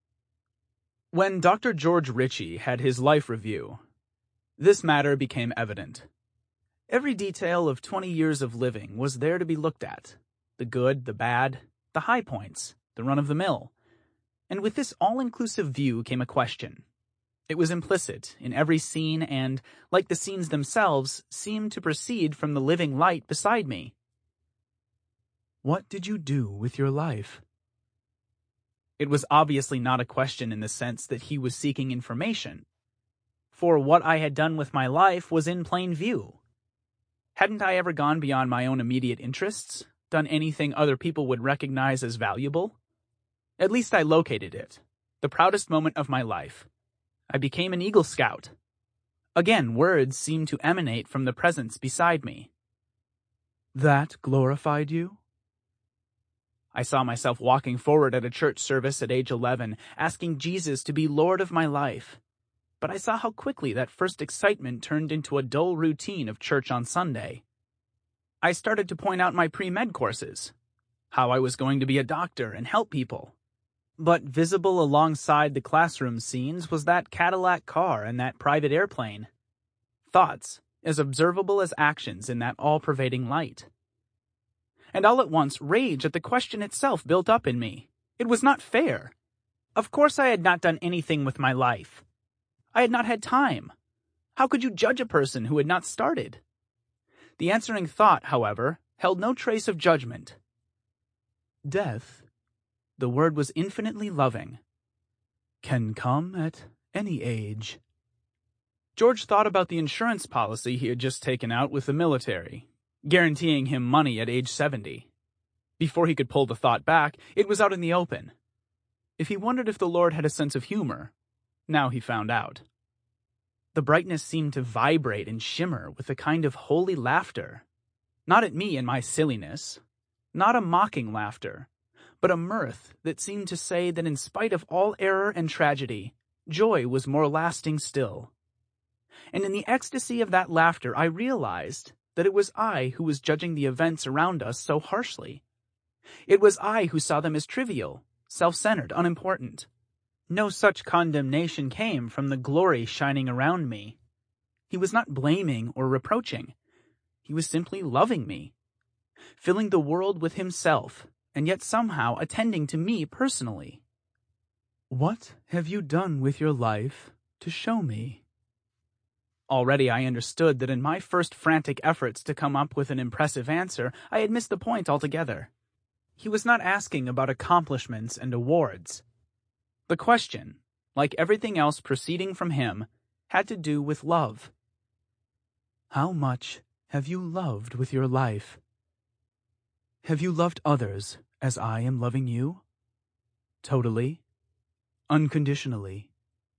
When Doctor George Ritchie had his life review, this matter became evident. Every detail of twenty years of living was there to be looked at. The good, the bad, the high points, the run-of-the-mill. And with this all-inclusive view came a question. It was implicit in every scene and, like the scenes themselves, seemed to proceed from the living light beside me. What did you do with your life? It was obviously not a question in the sense that he was seeking information, for what I had done with my life was in plain view. Hadn't I ever gone beyond my own immediate interests, done anything other people would recognize as valuable? At least I located it, the proudest moment of my life. I became an Eagle Scout. Again, words seemed to emanate from the presence beside me. That glorified you? I saw myself walking forward at a church service at age eleven, asking Jesus to be Lord of my life. But I saw how quickly that first excitement turned into a dull routine of church on Sunday. I started to point out my pre-med courses, how I was going to be a doctor and help people. But visible alongside the classroom scenes was that Cadillac car and that private airplane. Thoughts, as observable as actions in that all-pervading light. And all at once, rage at the question itself built up in me. It was not fair. Of course I had not done anything with my life. I had not had time. How could you judge a person who had not started? The answering thought, however, held no trace of judgment. Death, the word was infinitely loving, can come at any age. George thought about the insurance policy he had just taken out with the military, guaranteeing him money at age seventy. Before he could pull the thought back, it was out in the open. If he wondered if the Lord had a sense of humor, now he found out. The brightness seemed to vibrate and shimmer with a kind of holy laughter. Not at me and my silliness, not a mocking laughter, but a mirth that seemed to say that in spite of all error and tragedy, joy was more lasting still. And in the ecstasy of that laughter, I realized that it was I who was judging the events around us so harshly. It was I who saw them as trivial, self-centered, unimportant. No such condemnation came from the glory shining around me. He was not blaming or reproaching. He was simply loving me, filling the world with himself, and yet somehow attending to me personally. What have you done with your life to show me? Already I understood that in my first frantic efforts to come up with an impressive answer, I had missed the point altogether. He was not asking about accomplishments and awards. The question, like everything else proceeding from him, had to do with love. How much have you loved with your life? Have you loved others as I am loving you? Totally? Unconditionally?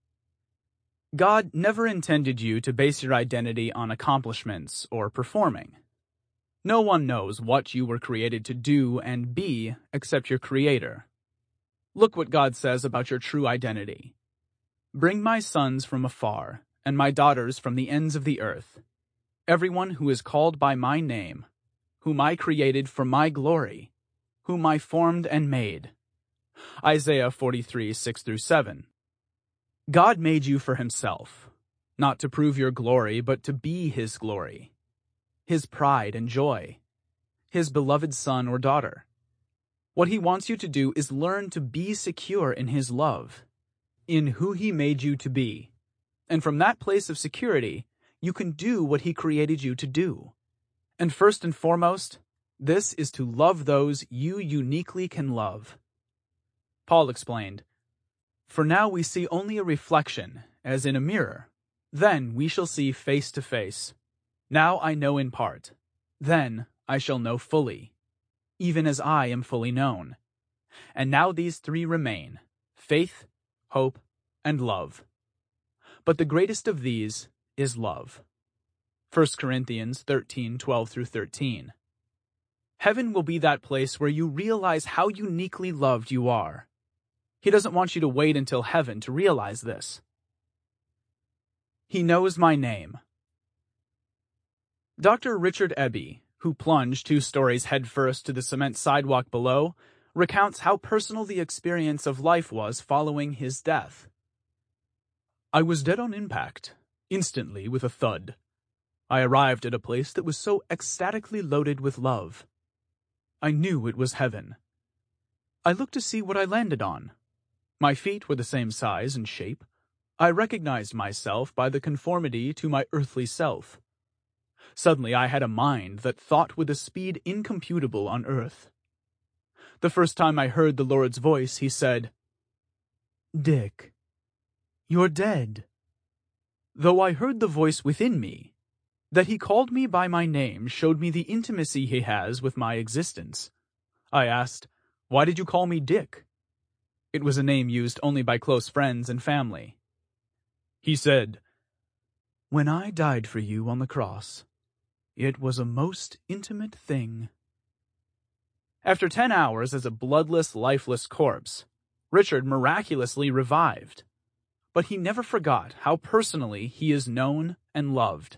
God never intended you to base your identity on accomplishments or performing. No one knows what you were created to do and be except your Creator. Look what God says about your true identity. Bring my sons from afar, and my daughters from the ends of the earth. Everyone who is called by my name, whom I created for my glory, whom I formed and made. Isaiah forty-three, six through seven. God made you for himself, not to prove your glory, but to be his glory, his pride and joy, his beloved son or daughter. What he wants you to do is learn to be secure in his love, in who he made you to be. And from that place of security, you can do what he created you to do. And first and foremost, this is to love those you uniquely can love. Paul explained, "For now we see only a reflection, as in a mirror. Then we shall see face to face. Now I know in part. Then I shall know fully, even as I am fully known. And now these three remain, faith, hope, and love. But the greatest of these is love." First Corinthians thirteen, twelve through thirteen. Heaven will be that place where you realize how uniquely loved you are. He doesn't want you to wait until heaven to realize this. He knows my name. Doctor Richard Eby, who plunged two stories headfirst to the cement sidewalk below, recounts how personal the experience of life was following his death. "I was dead on impact, instantly with a thud. I arrived at a place that was so ecstatically loaded with love. I knew it was heaven. I looked to see what I landed on. My feet were the same size and shape. I recognized myself by the conformity to my earthly self. Suddenly I had a mind that thought with a speed incomputable on earth. The first time I heard the Lord's voice, he said, "Dick, you're dead." Though I heard the voice within me, that he called me by my name showed me the intimacy he has with my existence. I asked, "Why did you call me Dick?" It was a name used only by close friends and family. He said, "When I died for you on the cross, it was a most intimate thing." After ten hours as a bloodless, lifeless corpse, Richard miraculously revived. But he never forgot how personally he is known and loved.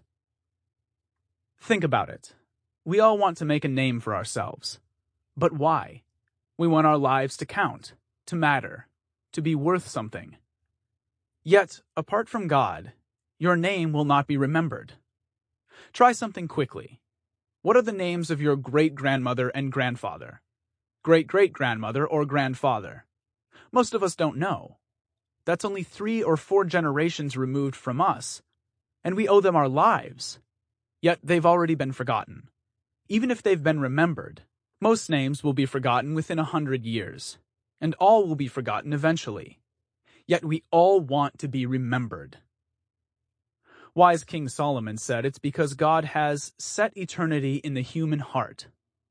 Think about it. We all want to make a name for ourselves. But why? We want our lives to count, to matter, to be worth something. Yet, apart from God, your name will not be remembered. Try something quickly. What are the names of your great-grandmother and grandfather? Great-great-grandmother or grandfather? Most of us don't know. That's only three or four generations removed from us, and we owe them our lives. Yet they've already been forgotten. Even if they've been remembered, most names will be forgotten within a hundred years, and all will be forgotten eventually. Yet we all want to be remembered. Wise King Solomon said it's because God has set eternity in the human heart.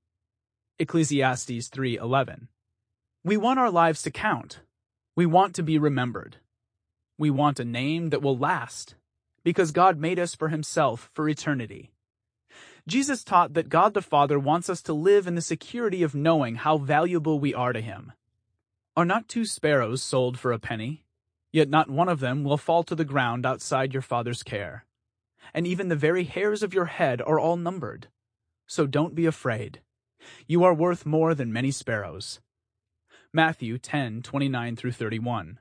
Ecclesiastes three eleven. We want our lives to count. We want to be remembered. We want a name that will last, because God made us for himself for eternity. Jesus taught that God the Father wants us to live in the security of knowing how valuable we are to him. Are not two sparrows sold for a penny? Yet not one of them will fall to the ground outside your Father's care. And even the very hairs of your head are all numbered. So don't be afraid. You are worth more than many sparrows. Matthew ten twenty-nine through thirty-one.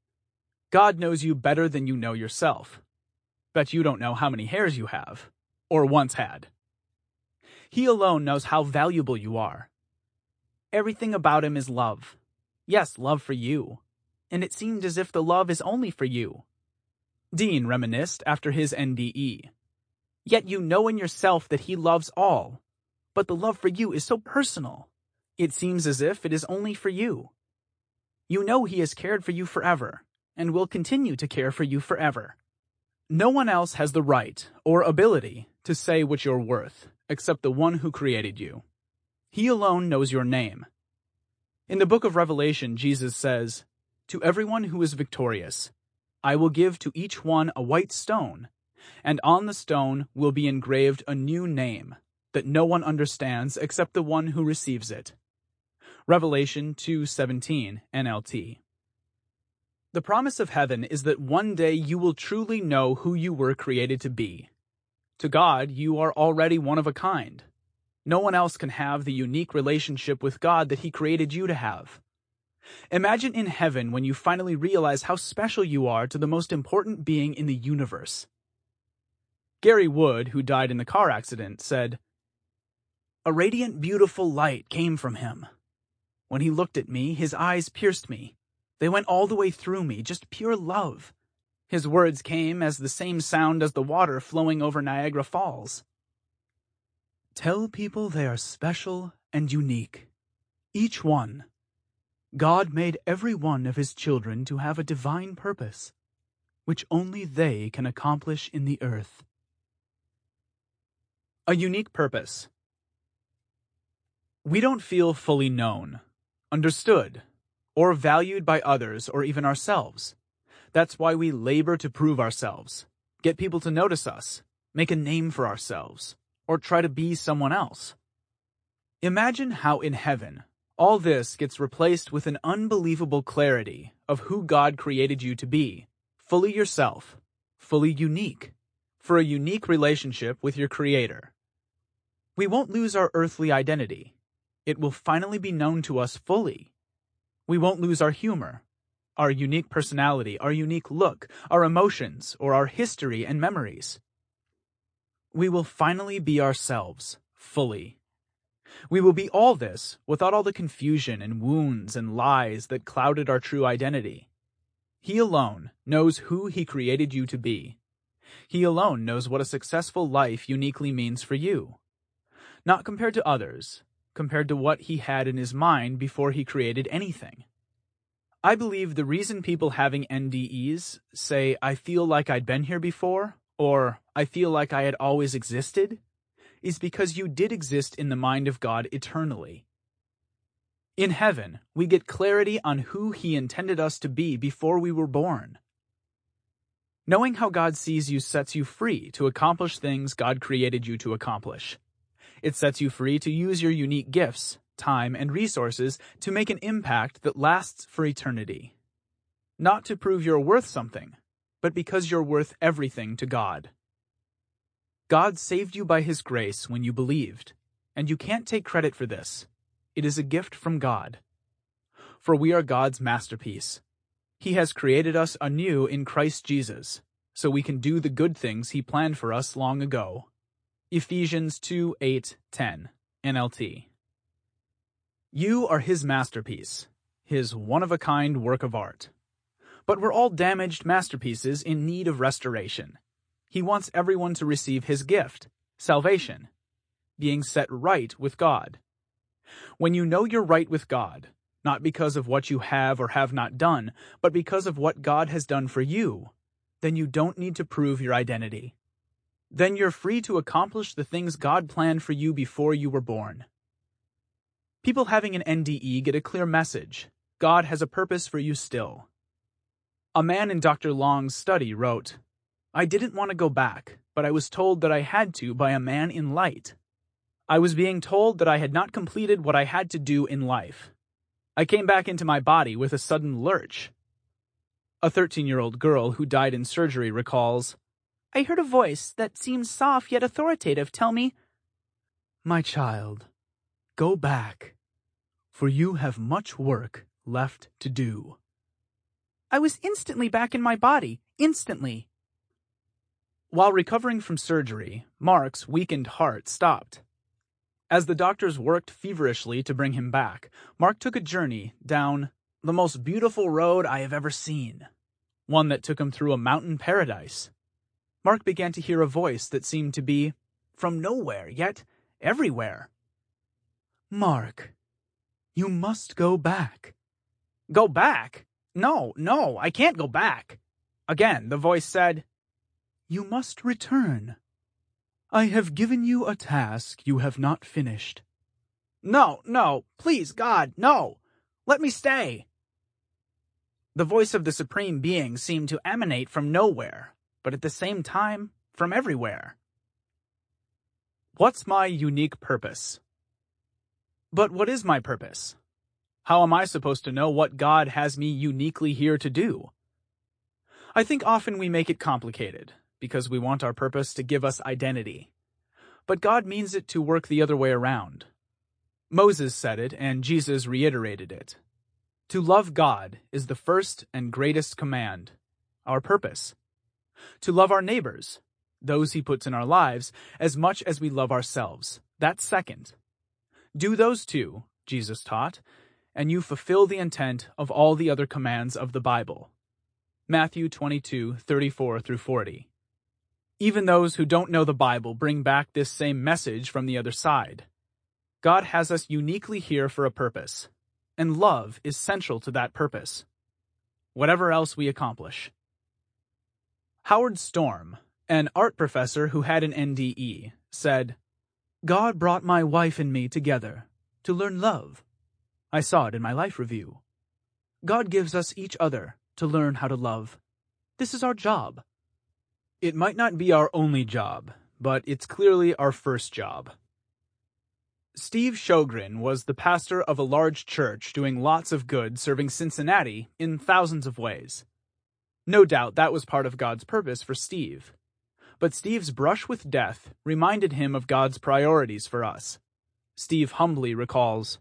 God knows you better than you know yourself. Bet you don't know how many hairs you have, or once had. He alone knows how valuable you are. Everything about him is love. Yes, love for you. And it seemed as if the love is only for you. Dean reminisced after his N D E. Yet you know in yourself that he loves all, but the love for you is so personal. It seems as if it is only for you. You know he has cared for you forever, and will continue to care for you forever. No one else has the right or ability to say what you're worth, except the one who created you. He alone knows your name. In the book of Revelation, Jesus says, "To everyone who is victorious, I will give to each one a white stone, and on the stone will be engraved a new name that no one understands except the one who receives it." Revelation two seventeen, N L T. The promise of heaven is that one day you will truly know who you were created to be. To God, you are already one of a kind. No one else can have the unique relationship with God that he created you to have. Imagine in heaven when you finally realize how special you are to the most important being in the universe. Gary Wood, who died in the car accident, said, "A radiant, beautiful light came from him. When he looked at me, his eyes pierced me. They went all the way through me, just pure love. His words came as the same sound as the water flowing over Niagara Falls. Tell people they are special and unique. Each one. God made every one of his children to have a divine purpose, which only they can accomplish in the earth." A unique purpose. We don't feel fully known, understood, or valued by others or even ourselves. That's why we labor to prove ourselves, get people to notice us, make a name for ourselves, or try to be someone else. Imagine how in heaven, all this gets replaced with an unbelievable clarity of who God created you to be, fully yourself, fully unique, for a unique relationship with your Creator. We won't lose our earthly identity. It will finally be known to us fully. We won't lose our humor, our unique personality, our unique look, our emotions, or our history and memories. We will finally be ourselves, fully. We will be all this without all the confusion and wounds and lies that clouded our true identity. He alone knows who He created you to be. He alone knows what a successful life uniquely means for you. Not compared to others, compared to what He had in His mind before He created anything. I believe the reason people having N D Es say, "I feel like I'd been here before," or "I feel like I had always existed," is because you did exist in the mind of God eternally. In heaven, we get clarity on who He intended us to be before we were born. Knowing how God sees you sets you free to accomplish things God created you to accomplish. It sets you free to use your unique gifts, time, and resources to make an impact that lasts for eternity. Not to prove you're worth something, but because you're worth everything to God. God saved you by His grace when you believed, and you can't take credit for this. It is a gift from God. For we are God's masterpiece. He has created us anew in Christ Jesus, so we can do the good things He planned for us long ago. Ephesians two, eight, ten, N L T. You are His masterpiece, His one-of-a-kind work of art. But we're all damaged masterpieces in need of restoration. He wants everyone to receive His gift, salvation, being set right with God. When you know you're right with God, not because of what you have or have not done, but because of what God has done for you, then you don't need to prove your identity. Then you're free to accomplish the things God planned for you before you were born. People having an N D E get a clear message. God has a purpose for you still. A man in Doctor Long's study wrote, "I didn't want to go back, but I was told that I had to by a man in light. I was being told that I had not completed what I had to do in life. I came back into my body with a sudden lurch." A thirteen-year-old girl who died in surgery recalls, "I heard a voice that seemed soft yet authoritative tell me, 'My child, go back, for you have much work left to do.' I was instantly back in my body, instantly." While recovering from surgery, Mark's weakened heart stopped. As the doctors worked feverishly to bring him back, Mark took a journey down the most beautiful road I have ever seen, one that took him through a mountain paradise. Mark began to hear a voice that seemed to be from nowhere, yet everywhere. "Mark, you must go back." "Go back? No, no, I can't go back." Again, the voice said, "You must return. I have given you a task you have not finished." "No, no, please, God, no. Let me stay." The voice of the Supreme Being seemed to emanate from nowhere, but at the same time, from everywhere. What's my unique purpose? But what is my purpose? How am I supposed to know what God has me uniquely here to do? I think often we make it complicated, because we want our purpose to give us identity. But God means it to work the other way around. Moses said it, and Jesus reiterated it. To love God is the first and greatest command, our purpose. To love our neighbors, those He puts in our lives, as much as we love ourselves, that's second. Do those two, Jesus taught, and you fulfill the intent of all the other commands of the Bible. Matthew twenty-two, thirty-four through forty. Even those who don't know the Bible bring back this same message from the other side. God has us uniquely here for a purpose, and love is central to that purpose, whatever else we accomplish. Howard Storm, an art professor who had an N D E, said, "God brought my wife and me together to learn love. I saw it in my life review. God gives us each other to learn how to love. This is our job. It might not be our only job, but it's clearly our first job." Steve Sjogren was the pastor of a large church doing lots of good serving Cincinnati in thousands of ways. No doubt that was part of God's purpose for Steve. But Steve's brush with death reminded him of God's priorities for us. Steve humbly recalls,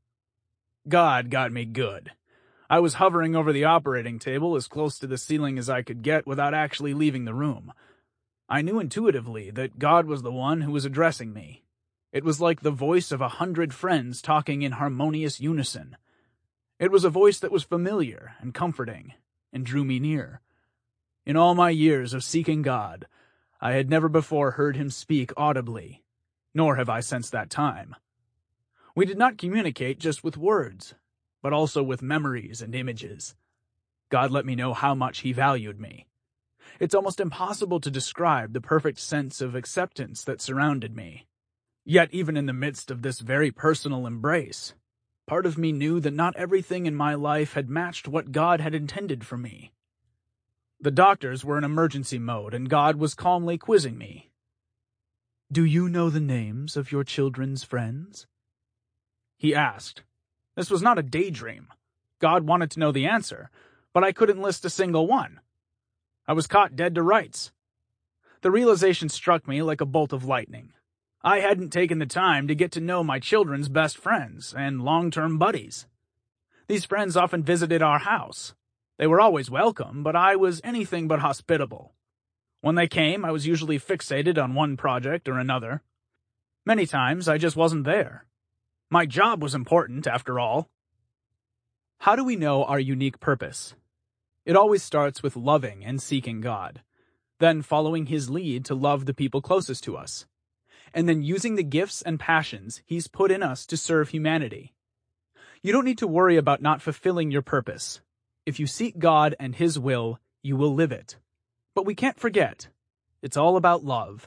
"God got me good. I was hovering over the operating table as close to the ceiling as I could get without actually leaving the room. I knew intuitively that God was the one who was addressing me. It was like the voice of a hundred friends talking in harmonious unison. It was a voice that was familiar and comforting, and drew me near. In all my years of seeking God, I had never before heard him speak audibly, nor have I since that time. We did not communicate just with words, but also with memories and images. God let me know how much he valued me. It's almost impossible to describe the perfect sense of acceptance that surrounded me. Yet even in the midst of this very personal embrace, part of me knew that not everything in my life had matched what God had intended for me. The doctors were in emergency mode, and God was calmly quizzing me. "Do you know the names of your children's friends?" He asked. This was not a daydream. God wanted to know the answer, but I couldn't list a single one. I was caught dead to rights. The realization struck me like a bolt of lightning. I hadn't taken the time to get to know my children's best friends and long-term buddies. These friends often visited our house. They were always welcome, but I was anything but hospitable. When they came, I was usually fixated on one project or another. Many times, I just wasn't there. My job was important, after all. How do we know our unique purpose? It always starts with loving and seeking God, then following his lead to love the people closest to us, and then using the gifts and passions he's put in us to serve humanity. You don't need to worry about not fulfilling your purpose. If you seek God and his will, you will live it. But we can't forget, it's all about love.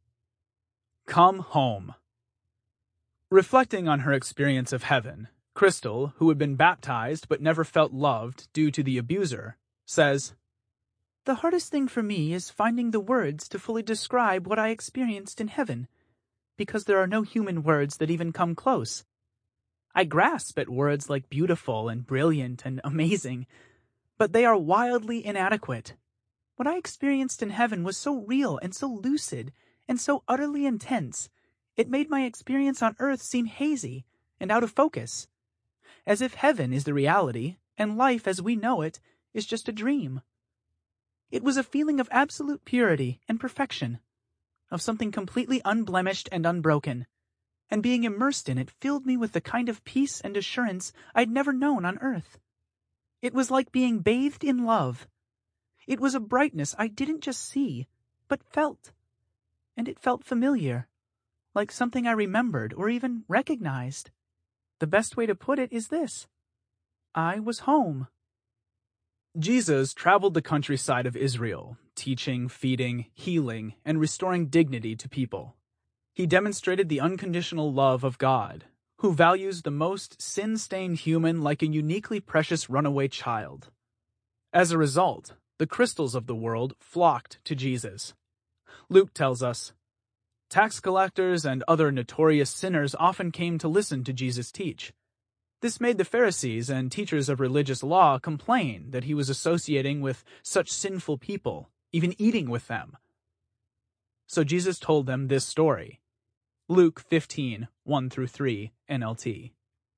Come home. Reflecting on her experience of heaven, Crystal, who had been baptized but never felt loved due to the abuser, says, "The hardest thing for me is finding the words to fully describe what I experienced in heaven, because there are no human words that even come close. I grasp at words like beautiful and brilliant and amazing, but they are wildly inadequate. What I experienced in heaven was so real and so lucid and so utterly intense, it made my experience on earth seem hazy and out of focus, as if heaven is the reality and life as we know it is just a dream. It was a feeling of absolute purity and perfection, of something completely unblemished and unbroken, and being immersed in it filled me with the kind of peace and assurance I'd never known on earth. It was like being bathed in love. It was a brightness I didn't just see, but felt. And it felt familiar, like something I remembered or even recognized. The best way to put it is this: I was home." Jesus traveled the countryside of Israel, teaching, feeding, healing, and restoring dignity to people. He demonstrated the unconditional love of God, who values the most sin-stained human like a uniquely precious runaway child. As a result, the Crystals of the world flocked to Jesus. Luke tells us, "Tax collectors and other notorious sinners often came to listen to Jesus teach. This made the Pharisees and teachers of religious law complain that he was associating with such sinful people, even eating with them. So Jesus told them this story." Luke fifteen, one through three, N L T.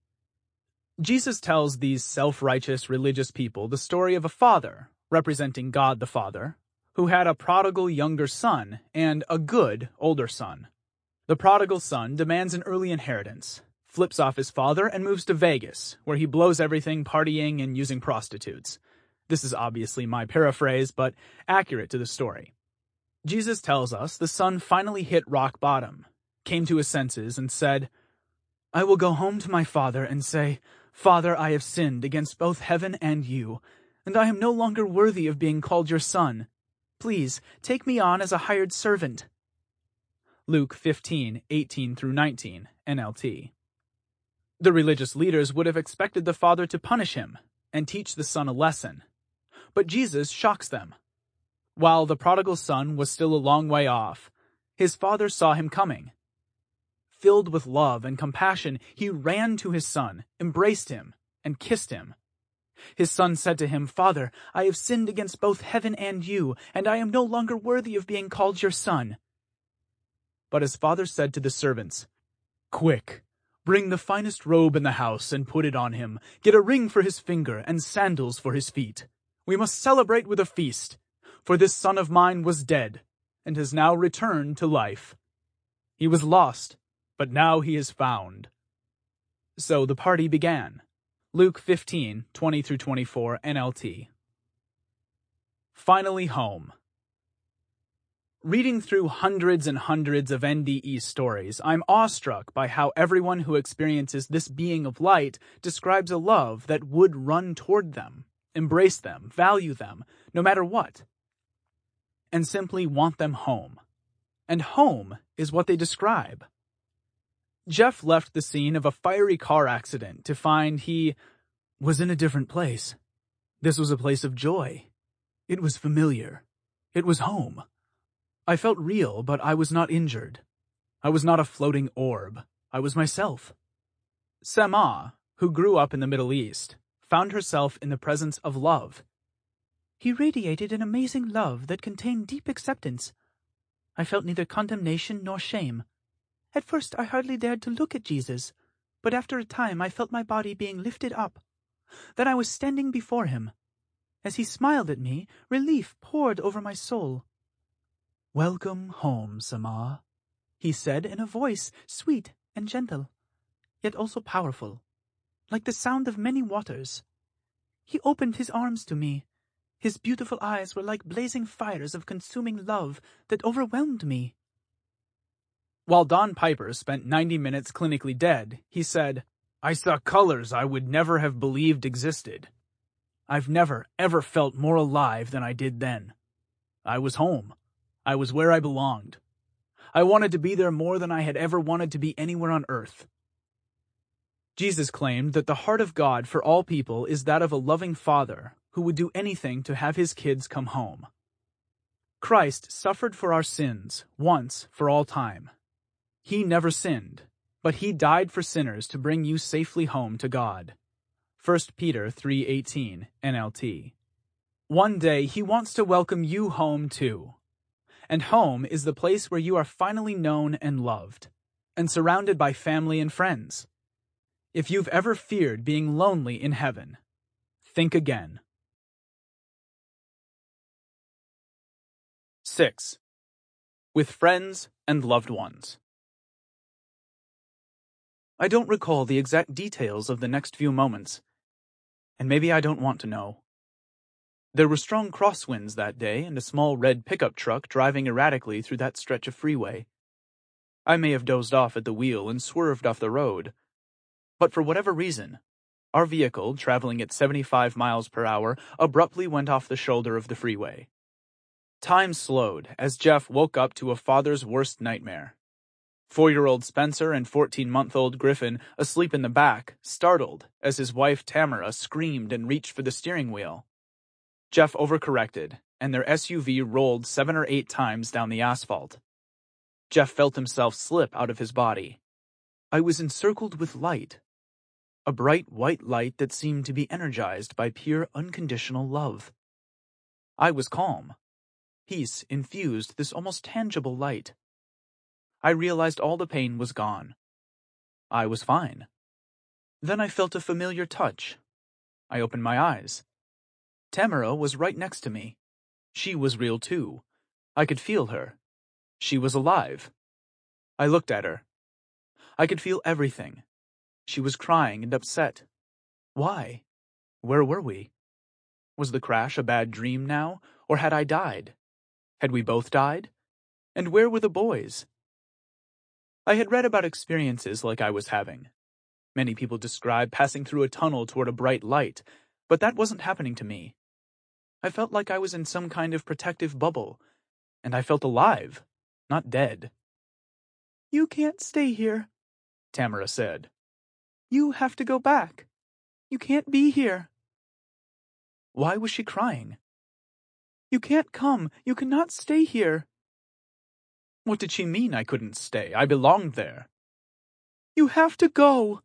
Jesus tells these self-righteous religious people the story of a father, representing God the Father, who had a prodigal younger son and a good older son. The prodigal son demands an early inheritance, flips off his father, and moves to Vegas, where he blows everything partying and using prostitutes. This is obviously my paraphrase, but accurate to the story. Jesus tells us the son finally hit rock bottom, came to his senses, and said, "I will go home to my father and say, 'Father, I have sinned against both heaven and you, and I am no longer worthy of being called your son. Please, take me on as a hired servant.'" Luke fifteen, eighteen through nineteen, N L T. The religious leaders would have expected the father to punish him and teach the son a lesson. But Jesus shocks them. While the prodigal son was still a long way off, his father saw him coming. Filled with love and compassion, he ran to his son, embraced him, and kissed him. His son said to him, "Father, I have sinned against both heaven and you, and I am no longer worthy of being called your son." But his father said to the servants, "Quick, bring the finest robe in the house and put it on him. Get a ring for his finger and sandals for his feet. We must celebrate with a feast, for this son of mine was dead and has now returned to life. He was lost, but now he is found." So the party began. Luke fifteen, twenty through twenty-four, N L T. Finally home. Reading through hundreds and hundreds of N D E stories, I'm awestruck by how everyone who experiences this being of light describes a love that would run toward them, embrace them, value them, no matter what, and simply want them home. And home is what they describe. Jeff left the scene of a fiery car accident to find he was in a different place. This was a place of joy. It was familiar. It was home. I felt real, but I was not injured. I was not a floating orb. I was myself. Sema, who grew up in the Middle East, found herself in the presence of love. He radiated an amazing love that contained deep acceptance. I felt neither condemnation nor shame. At first I hardly dared to look at Jesus, but after a time I felt my body being lifted up. Then I was standing before him. As he smiled at me, relief poured over my soul. "Welcome home, Sema," he said in a voice sweet and gentle, yet also powerful, like the sound of many waters. He opened his arms to me. His beautiful eyes were like blazing fires of consuming love that overwhelmed me. While Don Piper spent ninety minutes clinically dead, he said, "I saw colors I would never have believed existed. I've never, ever felt more alive than I did then. I was home. I was where I belonged. I wanted to be there more than I had ever wanted to be anywhere on earth." Jesus claimed that the heart of God for all people is that of a loving father who would do anything to have his kids come home. Christ suffered for our sins once for all time. He never sinned, but he died for sinners to bring you safely home to God. First Peter three eighteen, N L T. One day he wants to welcome you home too. And home is the place where you are finally known and loved, and surrounded by family and friends. If you've ever feared being lonely in heaven, think again. six. With friends and loved ones. I don't recall the exact details of the next few moments, and maybe I don't want to know. There were strong crosswinds that day and a small red pickup truck driving erratically through that stretch of freeway. I may have dozed off at the wheel and swerved off the road, but for whatever reason, our vehicle, traveling at seventy-five miles per hour, abruptly went off the shoulder of the freeway. Time slowed as Jeff woke up to a father's worst nightmare. Four-year-old Spencer and fourteen-month-old Griffin, asleep in the back, startled as his wife Tamara screamed and reached for the steering wheel. Jeff overcorrected, and their S U V rolled seven or eight times down the asphalt. Jeff felt himself slip out of his body. I was encircled with light, a bright white light that seemed to be energized by pure unconditional love. I was calm. Peace infused this almost tangible light. I realized all the pain was gone. I was fine. Then I felt a familiar touch. I opened my eyes. Tamara was right next to me. She was real too. I could feel her. She was alive. I looked at her. I could feel everything. She was crying and upset. Why? Where were we? Was the crash a bad dream now, or had I died? Had we both died? And where were the boys? I had read about experiences like I was having. Many people describe passing through a tunnel toward a bright light, but that wasn't happening to me. I felt like I was in some kind of protective bubble, and I felt alive, not dead. "You can't stay here," Tamara said. "You have to go back. You can't be here." Why was she crying? "You can't come. You cannot stay here." What did she mean I couldn't stay? I belonged there. "You have to go."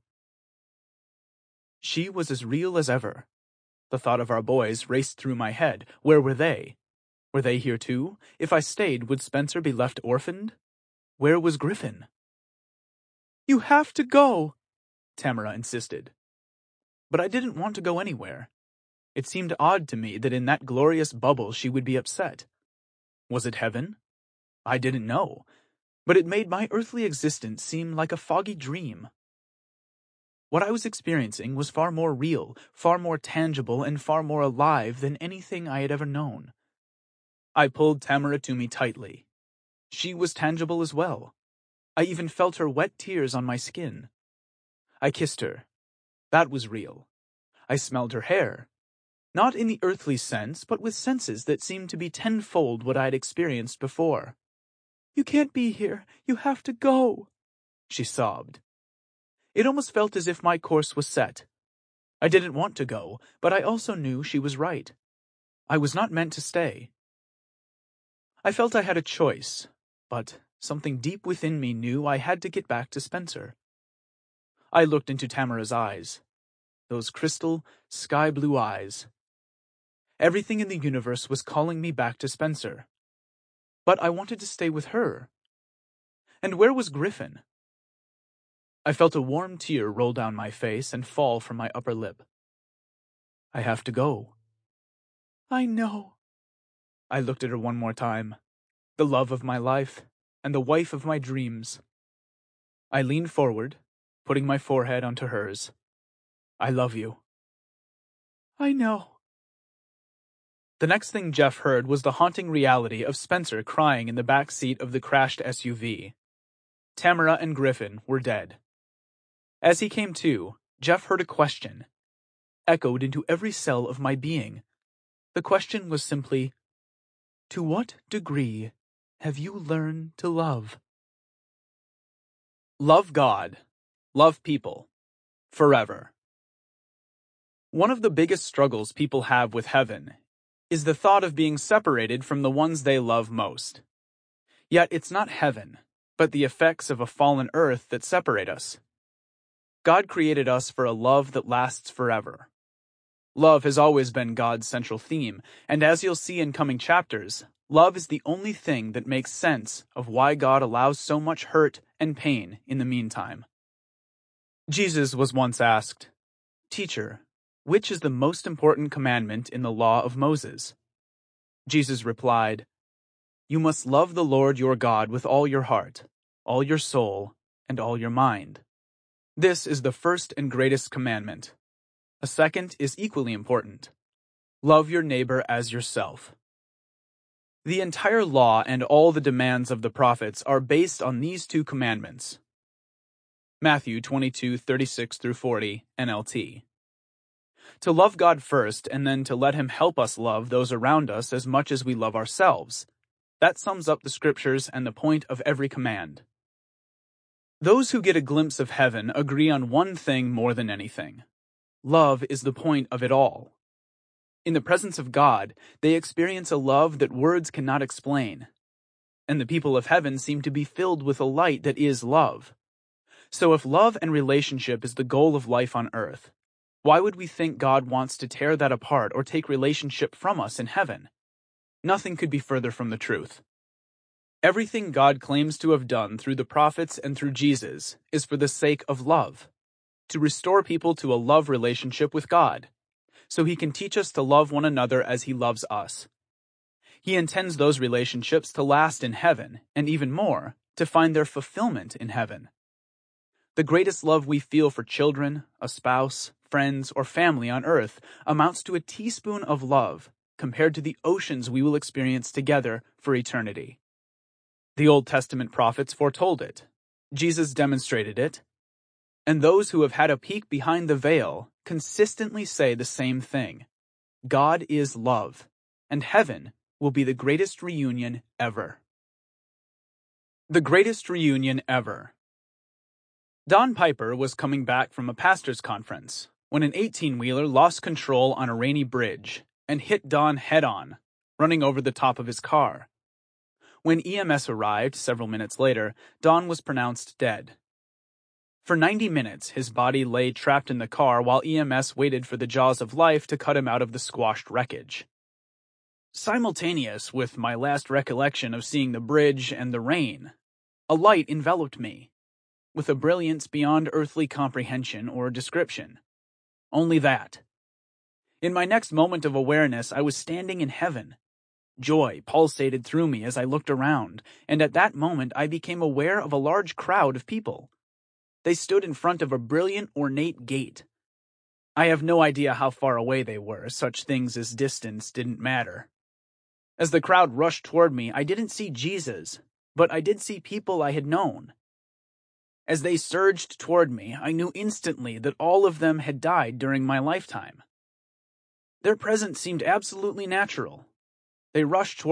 She was as real as ever. The thought of our boys raced through my head. Where were they? Were they here too? If I stayed, would Spencer be left orphaned? Where was Griffin? "You have to go," Tamara insisted. But I didn't want to go anywhere. It seemed odd to me that in that glorious bubble she would be upset. Was it heaven? I didn't know, but it made my earthly existence seem like a foggy dream. What I was experiencing was far more real, far more tangible, and far more alive than anything I had ever known. I pulled Tamara to me tightly. She was tangible as well. I even felt her wet tears on my skin. I kissed her. That was real. I smelled her hair. Not in the earthly sense, but with senses that seemed to be tenfold what I had experienced before. "You can't be here. You have to go," she sobbed. It almost felt as if my course was set. I didn't want to go, but I also knew she was right. I was not meant to stay. I felt I had a choice, but something deep within me knew I had to get back to Spencer. I looked into Tamara's eyes. Those crystal, sky-blue eyes. Everything in the universe was calling me back to Spencer. But I wanted to stay with her. And where was Griffin? I felt a warm tear roll down my face and fall from my upper lip. I have to go. I know. I looked at her one more time. The love of my life, and the wife of my dreams. I leaned forward, putting my forehead onto hers. I love you. I know. The next thing Jeff heard was the haunting reality of Spencer crying in the back seat of the crashed S U V. Tamara and Griffin were dead. As he came to, Jeff heard a question, echoed into every cell of my being. The question was simply, to what degree have you learned to love? Love God. Love people. Forever. One of the biggest struggles people have with heaven is the thought of being separated from the ones they love most. Yet it's not heaven, but the effects of a fallen earth that separate us. God created us for a love that lasts forever. Love has always been God's central theme, and as you'll see in coming chapters, love is the only thing that makes sense of why God allows so much hurt and pain in the meantime. Jesus was once asked, "Teacher, which is the most important commandment in the law of Moses?" Jesus replied, "You must love the Lord your God with all your heart, all your soul, and all your mind. This is the first and greatest commandment. A second is equally important. Love your neighbor as yourself." The entire law and all the demands of the prophets are based on these two commandments. Matthew twenty-two, thirty-six through forty, N L T. To love God first and then to let Him help us love those around us as much as we love ourselves. That sums up the scriptures and the point of every command. Those who get a glimpse of heaven agree on one thing more than anything. Love is the point of it all. In the presence of God, they experience a love that words cannot explain. And the people of heaven seem to be filled with a light that is love. So if love and relationship is the goal of life on earth, why would we think God wants to tear that apart or take relationship from us in heaven? Nothing could be further from the truth. Everything God claims to have done through the prophets and through Jesus is for the sake of love, to restore people to a love relationship with God, so He can teach us to love one another as He loves us. He intends those relationships to last in heaven, and even more, to find their fulfillment in heaven. The greatest love we feel for children, a spouse, friends, or family on earth amounts to a teaspoon of love compared to the oceans we will experience together for eternity. The Old Testament prophets foretold it. Jesus demonstrated it. And those who have had a peek behind the veil consistently say the same thing. God is love, and heaven will be the greatest reunion ever. The greatest reunion ever. Don Piper was coming back from a pastor's conference when an eighteen-wheeler lost control on a rainy bridge and hit Don head-on, running over the top of his car. When E M S arrived several minutes later, Don was pronounced dead. For ninety minutes, his body lay trapped in the car while E M S waited for the jaws of life to cut him out of the squashed wreckage. Simultaneous with my last recollection of seeing the bridge and the rain, a light enveloped me, with a brilliance beyond earthly comprehension or description. Only that. In my next moment of awareness, I was standing in heaven. Joy pulsated through me as I looked around, and at that moment I became aware of a large crowd of people. They stood in front of a brilliant, ornate gate. I have no idea how far away they were, such things as distance didn't matter. As the crowd rushed toward me, I didn't see Jesus, but I did see people I had known. As they surged toward me, I knew instantly that all of them had died during my lifetime. Their presence seemed absolutely natural. They rushed toward